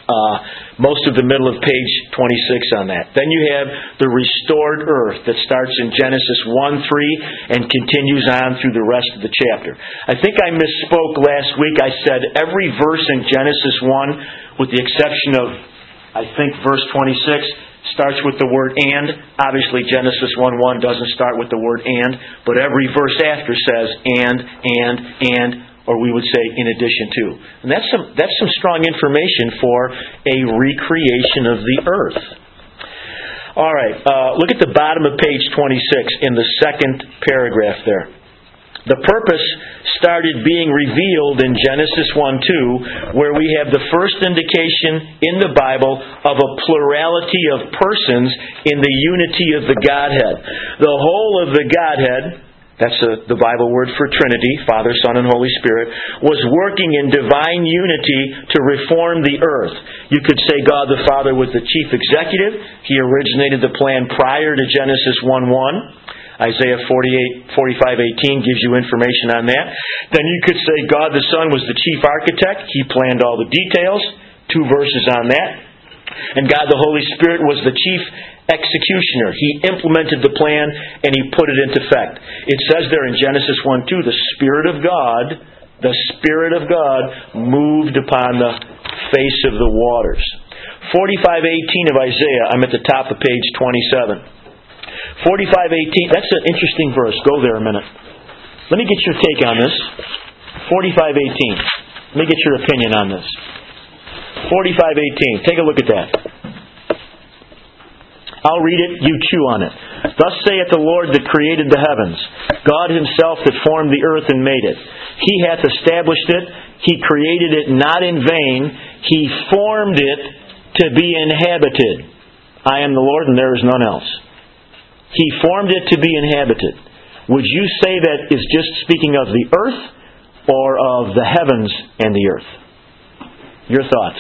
Uh, most of the middle of page twenty-six on that. Then you have the restored earth that starts in Genesis one three and continues on through the rest of the chapter. I think I misspoke last week. I said every verse in Genesis one, with the exception of, I think, verse twenty-six, starts with the word and. Obviously, Genesis one one doesn't start with the word and, but every verse after says and, and, and, or we would say in addition to. And that's some that's some strong information for a recreation of the earth. All right, uh, look at the bottom of page twenty-six in the second paragraph there. The purpose started being revealed in Genesis one two, where we have the first indication in the Bible of a plurality of persons in the unity of the Godhead. The whole of the Godhead, that's a, the Bible word for Trinity, Father, Son, and Holy Spirit, was working in divine unity to reform the earth. You could say God the Father was the chief executive. He originated the plan prior to Genesis one one. Isaiah forty-eight, forty-five, eighteen gives you information on that. Then you could say God the Son was the chief architect. He planned all the details. Two verses on that. And God the Holy Spirit was the chief executioner. He implemented the plan and He put it into effect. It says there in Genesis one two, the Spirit of God, the Spirit of God moved upon the face of the waters. forty-five eighteen of Isaiah, I'm at the top of page twenty-seven. forty-five eighteen, that's an interesting verse. Go there a minute. Let me get your take on this. forty-five eighteen. Let me get your opinion on this. forty-five eighteen. Take a look at that. I'll read it, you chew on it. Thus saith the Lord that created the heavens, God Himself that formed the earth and made it. He hath established it. He created it not in vain. He formed it to be inhabited. I am the Lord and there is none else. He formed it to be inhabited. Would you say that is just speaking of the earth or of the heavens and the earth? Your thoughts?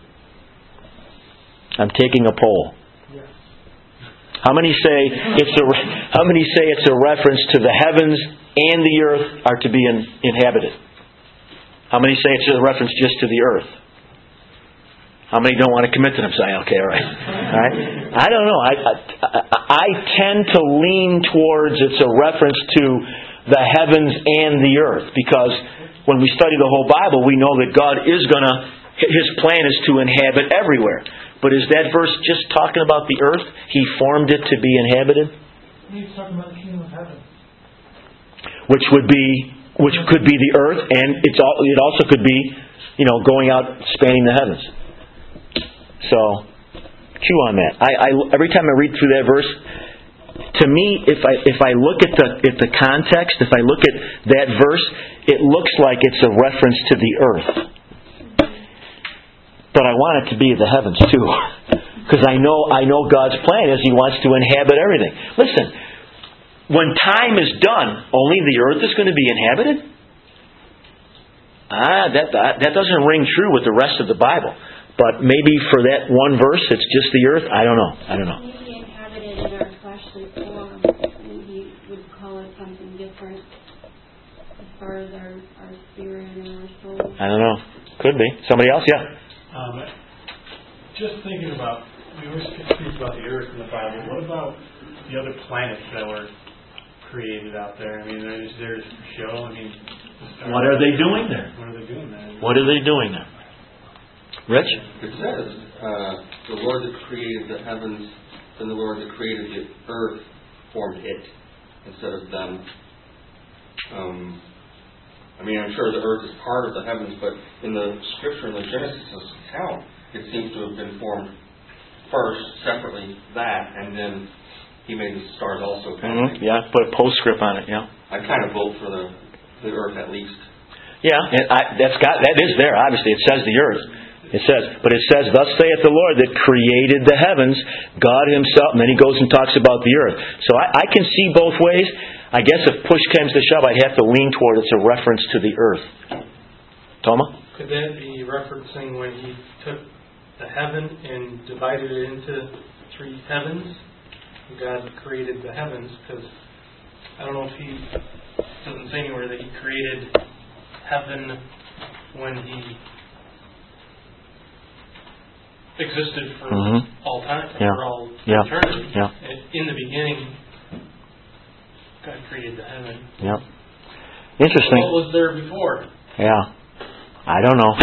I'm taking a poll. How many say it's a how many say it's a reference to the heavens and the earth are to be in, inhabited? How many say it's a reference just to the earth? How many don't want to commit to them? Say, okay, all right, all right. I don't know. I, I I tend to lean towards it's a reference to the heavens and the earth, because when we study the whole Bible, we know that God is going to. His plan is to inhabit everywhere. But is that verse just talking about the earth? He formed it to be inhabited? He's talking about the kingdom of heaven. Which would be, which could be the earth, and it's all, it also could be, you know, going out spanning the heavens. So, chew on that. I, I every time I read through that verse, to me, if I if I look at the at the context, if I look at that verse, it looks like it's a reference to the earth. But I want it to be the heavens too, because I know I know God's plan is He wants to inhabit everything. Listen, when time is done, only the earth is going to be inhabited. Ah, that that, that doesn't ring true with the rest of the Bible. But maybe for that one verse, it's just the earth. I don't know. I don't know. Maybe inhabited in our fleshly form. Maybe would call it something different as far as our our spirit and our soul. I don't know. Could be. Somebody else? Yeah. Um, just thinking about, we always speak about the earth in the Bible. What about the other planets that were created out there? I mean, there's there's show. I mean, what are they doing there? What are they doing there? What are they doing there? Rich? It says, uh, the Lord that created the heavens, then the Lord that created the earth formed it instead of them. Um, I mean, I'm sure the earth is part of the heavens, but in the scripture, in the Genesis account, it seems to have been formed first, separately, that, and then He made the stars also. Mm-hmm. Yeah, put a postscript on it, yeah. I kind of vote for the the earth at least. Yeah, and I, that's got that is there, obviously. It says the earth. It says, but it says, thus saith the Lord that created the heavens, God Himself, and then He goes and talks about the earth. So I, I can see both ways. I guess if push comes to shove, I'd have to lean toward it's a reference to the earth. Toma? Could that be referencing when He took the heaven and divided it into three heavens? God created the heavens, because I don't know if He doesn't say anywhere that He created heaven when He existed for Mhm. all time, Yeah. for all Yeah. eternity. Yeah. And in the beginning, God created the heaven. Yeah. Interesting. What was there before? Yeah. I don't know.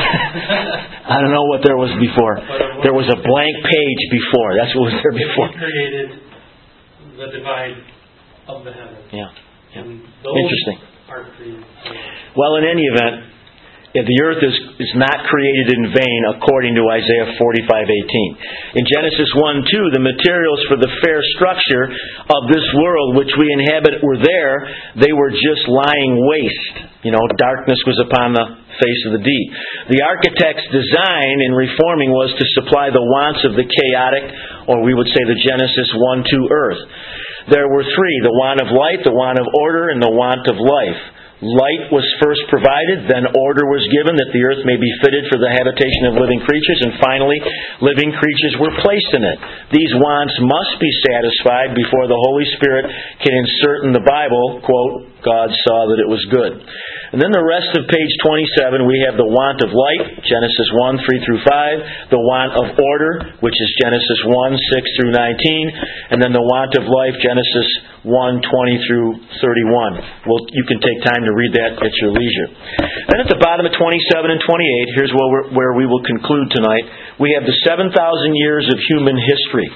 I don't know what there was before. There was a blank page before. That's what was there before. He created the divide of the heaven. Yeah. Yeah. And those Interesting. are created. Well, in any event, if the earth is, is not created in vain, according to Isaiah forty-five eighteen. In Genesis one two, the materials for the fair structure of this world which we inhabit were there. They were just lying waste. You know, darkness was upon the face of the deep. The architect's design in reforming was to supply the wants of the chaotic, or we would say the Genesis one two earth. There were three: the want of light, the want of order, and the want of life. Light was first provided, then order was given that the earth may be fitted for the habitation of living creatures, and finally, living creatures were placed in it. These wants must be satisfied before the Holy Spirit can insert in the Bible, quote, God saw that it was good. And then the rest of page twenty-seven, we have the want of light, Genesis one, three through five, the want of order, which is Genesis one, six through nineteen, and then the want of life, Genesis one, twenty through thirty-one. Well, you can take time to read that at your leisure. Then at the bottom of twenty-seven and twenty-eight, here's where, we're, where we will conclude tonight. We have the seven thousand years of human history.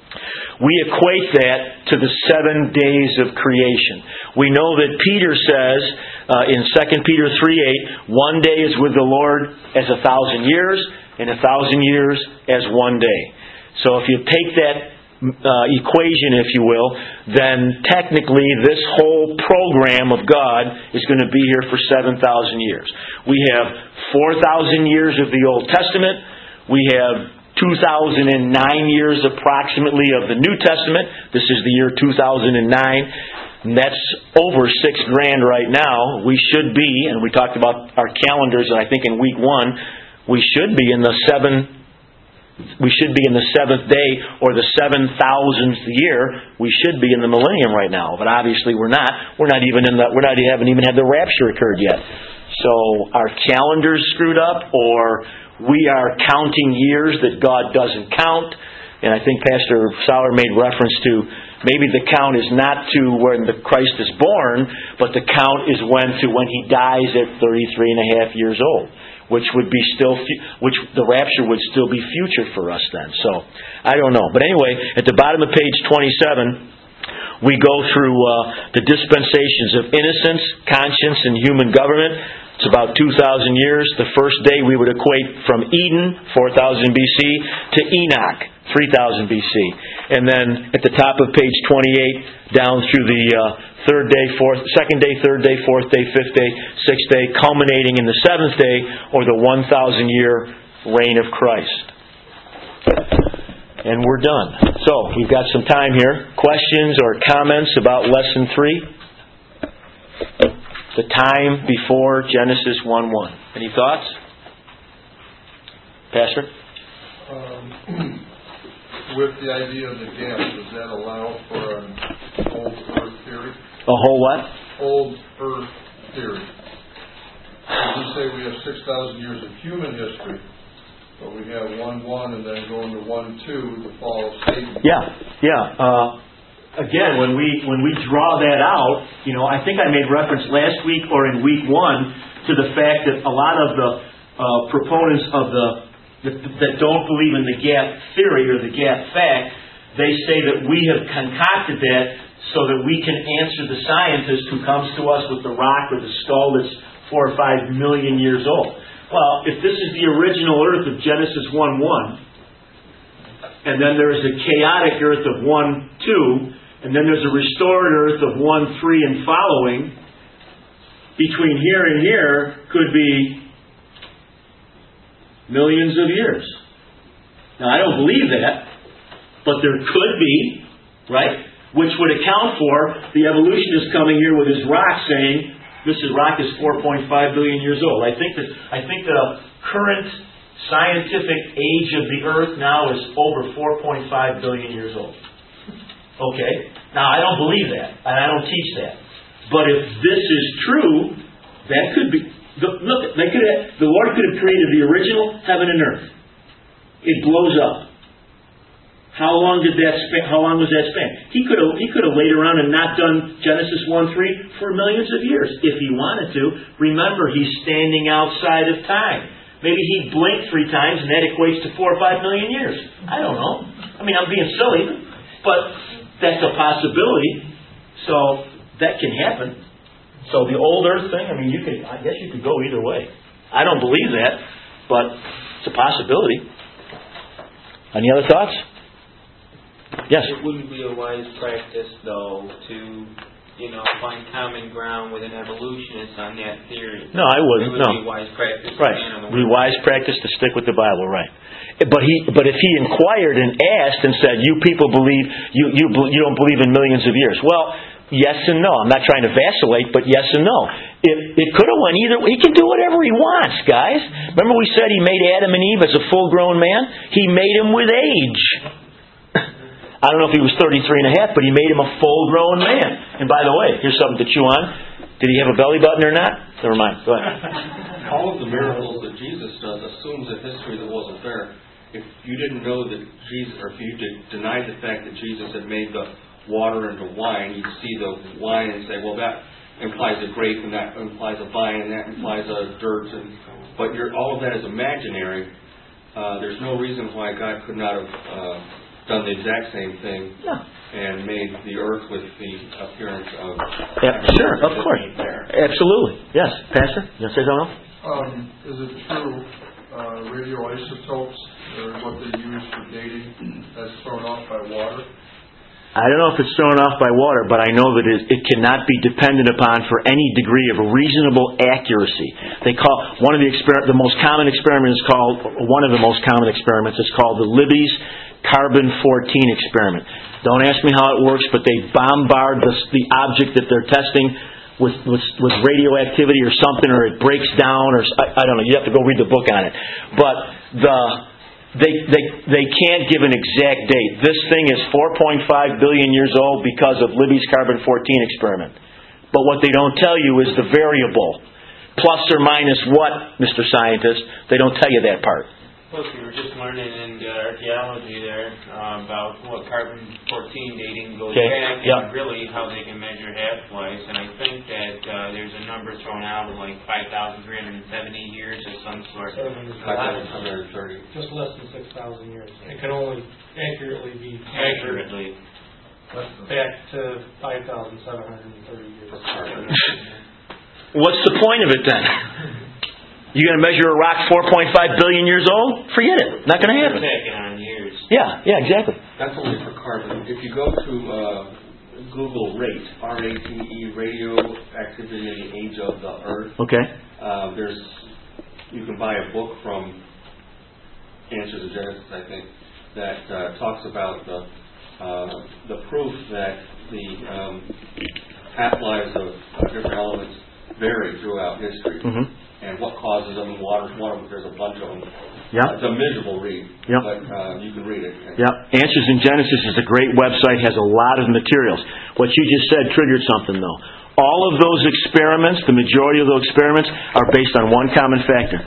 We equate that to the seven days of creation. We know that Peter says uh, in Second Peter three eight, one day is with the Lord as a thousand years, and a thousand years as one day. So if you take that uh, equation, if you will, then technically this whole program of God is going to be here for seven thousand years. We have four thousand years of the Old Testament. We have two thousand nine years approximately of the New Testament. This is the year two thousand nine. And that's over six grand right now. We should be, and we talked about our calendars, and I think in week one, we should be in the seven. We should be in the seventh day or the seven thousandth year. We should be in the millennium right now, but obviously we're not. We're not even in the. We're not haven't even had the rapture occurred yet. So our calendar's screwed up, or we are counting years that God doesn't count. And I think Pastor Sauer made reference to maybe the count is not to when the Christ is born, but the count is when to when He dies at thirty-three and a half years old, which would be still, which the rapture would still be future for us then. So I don't know. But anyway, at the bottom of page twenty-seven, we go through uh, the dispensations of innocence, conscience, and human government. It's about two thousand years. The first day we would equate from Eden, four thousand B C, to Enoch, three thousand B C. And then at the top of page twenty-eight, down through the uh, third day, fourth, second day, third day, fourth day, fifth day, sixth day, culminating in the seventh day, or the one thousand year reign of Christ. And we're done. So, we've got some time here. Questions or comments about lesson three? The time before Genesis one one. Any thoughts? Pastor? Um, with the idea of the gap, does that allow for an old earth theory? A whole what? Old earth theory. As you say, we have six thousand years of human history, but we have one one and then going to one two, the fall of Satan. Yeah, yeah. Uh, Again, when we when we draw that out, you know, I think I made reference last week or in week one to the fact that a lot of the uh, proponents of the that, that don't believe in the gap theory or the gap fact, they say that we have concocted that so that we can answer the scientist who comes to us with the rock or the skull that's four or five million years old. Well, if this is the original Earth of Genesis one one, and then there is a chaotic Earth of one two. And then there's a restored earth of one, three, and following. Between here and here could be millions of years. Now, I don't believe that, but there could be, right? Which would account for the evolutionist coming here with his rock saying, this is rock is four point five billion years old. I think that I think the current scientific age of the earth now is over four point five billion years old. Okay? Now, I don't believe that, and I don't teach that. But if this is true, that could be... Look, they could have, the Lord could have created the original heaven and earth it blows up. How long did that span? How long was that span? He could have he could have laid around and not done Genesis one three for millions of years if he wanted to. Remember, he's standing outside of time. Maybe he blinked three times and that equates to four or five million years. I don't know. I mean, I'm being silly, but that's a possibility. So that can happen. So the old Earth thing, I mean, you could. I guess you could go either way. I don't believe that, but it's a possibility. Any other thoughts? Yes. It wouldn't be a wise practice, though, to, you know, find common ground with an evolutionist on that theory. No, I wouldn't. It would no. be a wise practice. Right. It would be wise practice to stick with the Bible, right? But he, but if he inquired and asked and said, "You people believe you you you don't believe in millions of years," well, yes and no. I'm not trying to vacillate, but yes and no. It it could have went either way. He can do whatever he wants, guys. Remember we said he made Adam and Eve as a full-grown man? He made him with age. I don't know if he was thirty-three and a half, but he made him a full-grown man. And by the way, here's something to chew on. Did he have a belly button or not? Never mind. Go ahead. All of the miracles that Jesus does assumes a history that wasn't there. If you didn't know that Jesus, or if you did, denied the fact that Jesus had made the water into wine, you'd see the wine and say, well, that implies a grape, and that implies a vine, and that implies a dirt. And, but you're, all of that is imaginary. Uh, there's no reason why God could not have uh, done the exact same thing yeah. and made the earth with the appearance of... Yeah, sure, of course. Absolutely. Yes. Pastor, you want to say something? Um, is it true uh, radioisotopes, or what they use for dating, that's thrown off by water? I don't know if it's thrown off by water, but I know that it, it cannot be depended upon for any degree of reasonable accuracy. They call one of the exper- the most common experiments is called one of the most common experiments is called the Libby's carbon fourteen experiment. Don't ask me how it works, but they bombard the, the object that they're testing with, with with radioactivity or something, or it breaks down, or I, I don't know. You have to go read the book on it. But the They, they they can't give an exact date. This thing is four point five billion years old because of Libby's carbon fourteen experiment. But what they don't tell you is the variable. Plus or minus what, Mister Scientist? They don't tell you that part. Plus, we were just learning in uh, archaeology there uh, about what carbon fourteen dating goes okay. back and yep. really how they can measure half-lives. And I think that uh, there's a number thrown out of like five thousand three hundred seventy years or some sort. five thousand seven hundred thirty. Just less than six thousand years. It can only accurately be Accurately. back to five thousand seven hundred thirty years. What's the point of it then? You going to measure a rock four point five billion years old? Forget it. Not going to happen. On years. Yeah, yeah, exactly. That's only for carbon. If you go to uh, Google RATE, R A T E, radioactivity in the age of the Earth. Okay. Uh, there's, you can buy a book from Answers of Genesis, I think, that uh, talks about the uh, the proof that the um, half-lives of, of different elements vary throughout history. Mm-hmm. And what causes them, water, water, there's a bunch of them. Yeah. It's a miserable read, yep. but uh, you can read it. Yeah. Answers in Genesis is a great website, has a lot of materials. What you just said triggered something, though. All of those experiments, the majority of those experiments, are based on one common factor.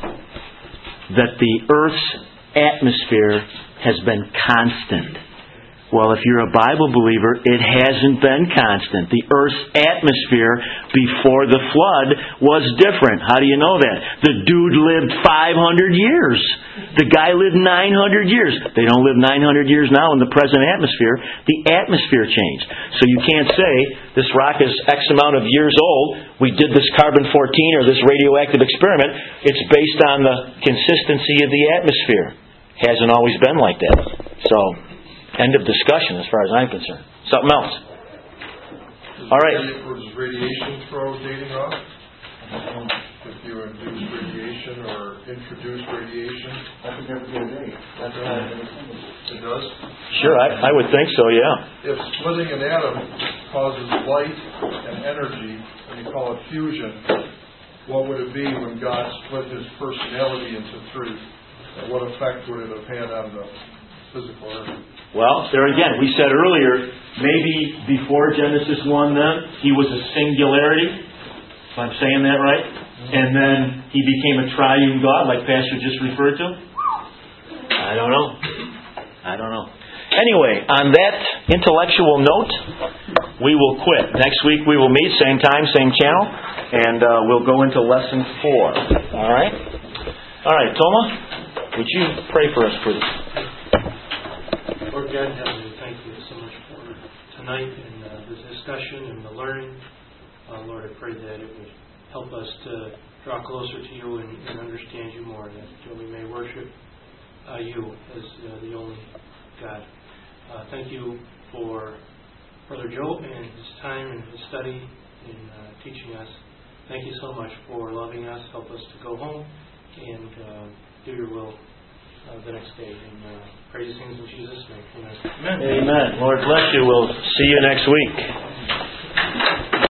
That the Earth's atmosphere has been constant. Well, if you're a Bible believer, it hasn't been constant. The Earth's atmosphere before the flood was different. How do you know that? The dude lived five hundred years. The guy lived nine hundred years. They don't live nine hundred years now in the present atmosphere. The atmosphere changed. So you can't say, this rock is X amount of years old. We did this carbon fourteen or this radioactive experiment. It's based on the consistency of the atmosphere. Hasn't always been like that. So... end of discussion as far as I'm concerned. Something else. Does All right. Does radiation throw dating off? If you induce radiation or introduce radiation? I think that's a good day. That's it does? Sure, I, I would think so, yeah. If splitting an atom causes light and energy, and you call it fusion, what would it be when God split His personality into three? And what effect would it have had on the physical earth? Well, there again, we said earlier, maybe before Genesis one then, He was a singularity, if I'm saying that right, and then He became a triune God, like Pastor just referred to. I I don't know. I don't know. Anyway, on that intellectual note, we will quit. Next week we will meet, same time, same channel, and uh, we'll go into lesson four. All right? All right, Toma, would you pray for us, please? Lord God, Heavenly, thank you so much for tonight and uh, this discussion and the learning. Uh, Lord, I pray that it would help us to draw closer to you and, and understand you more, that we may worship uh, you as uh, the only God. Uh, thank you for Brother Joe and his time and his study in uh, teaching us. Thank you so much for loving us. Help us to go home and uh, do your will uh, the next day. And uh, pray these things in Jesus' name. Amen. Amen. Lord bless you. We'll see you next week.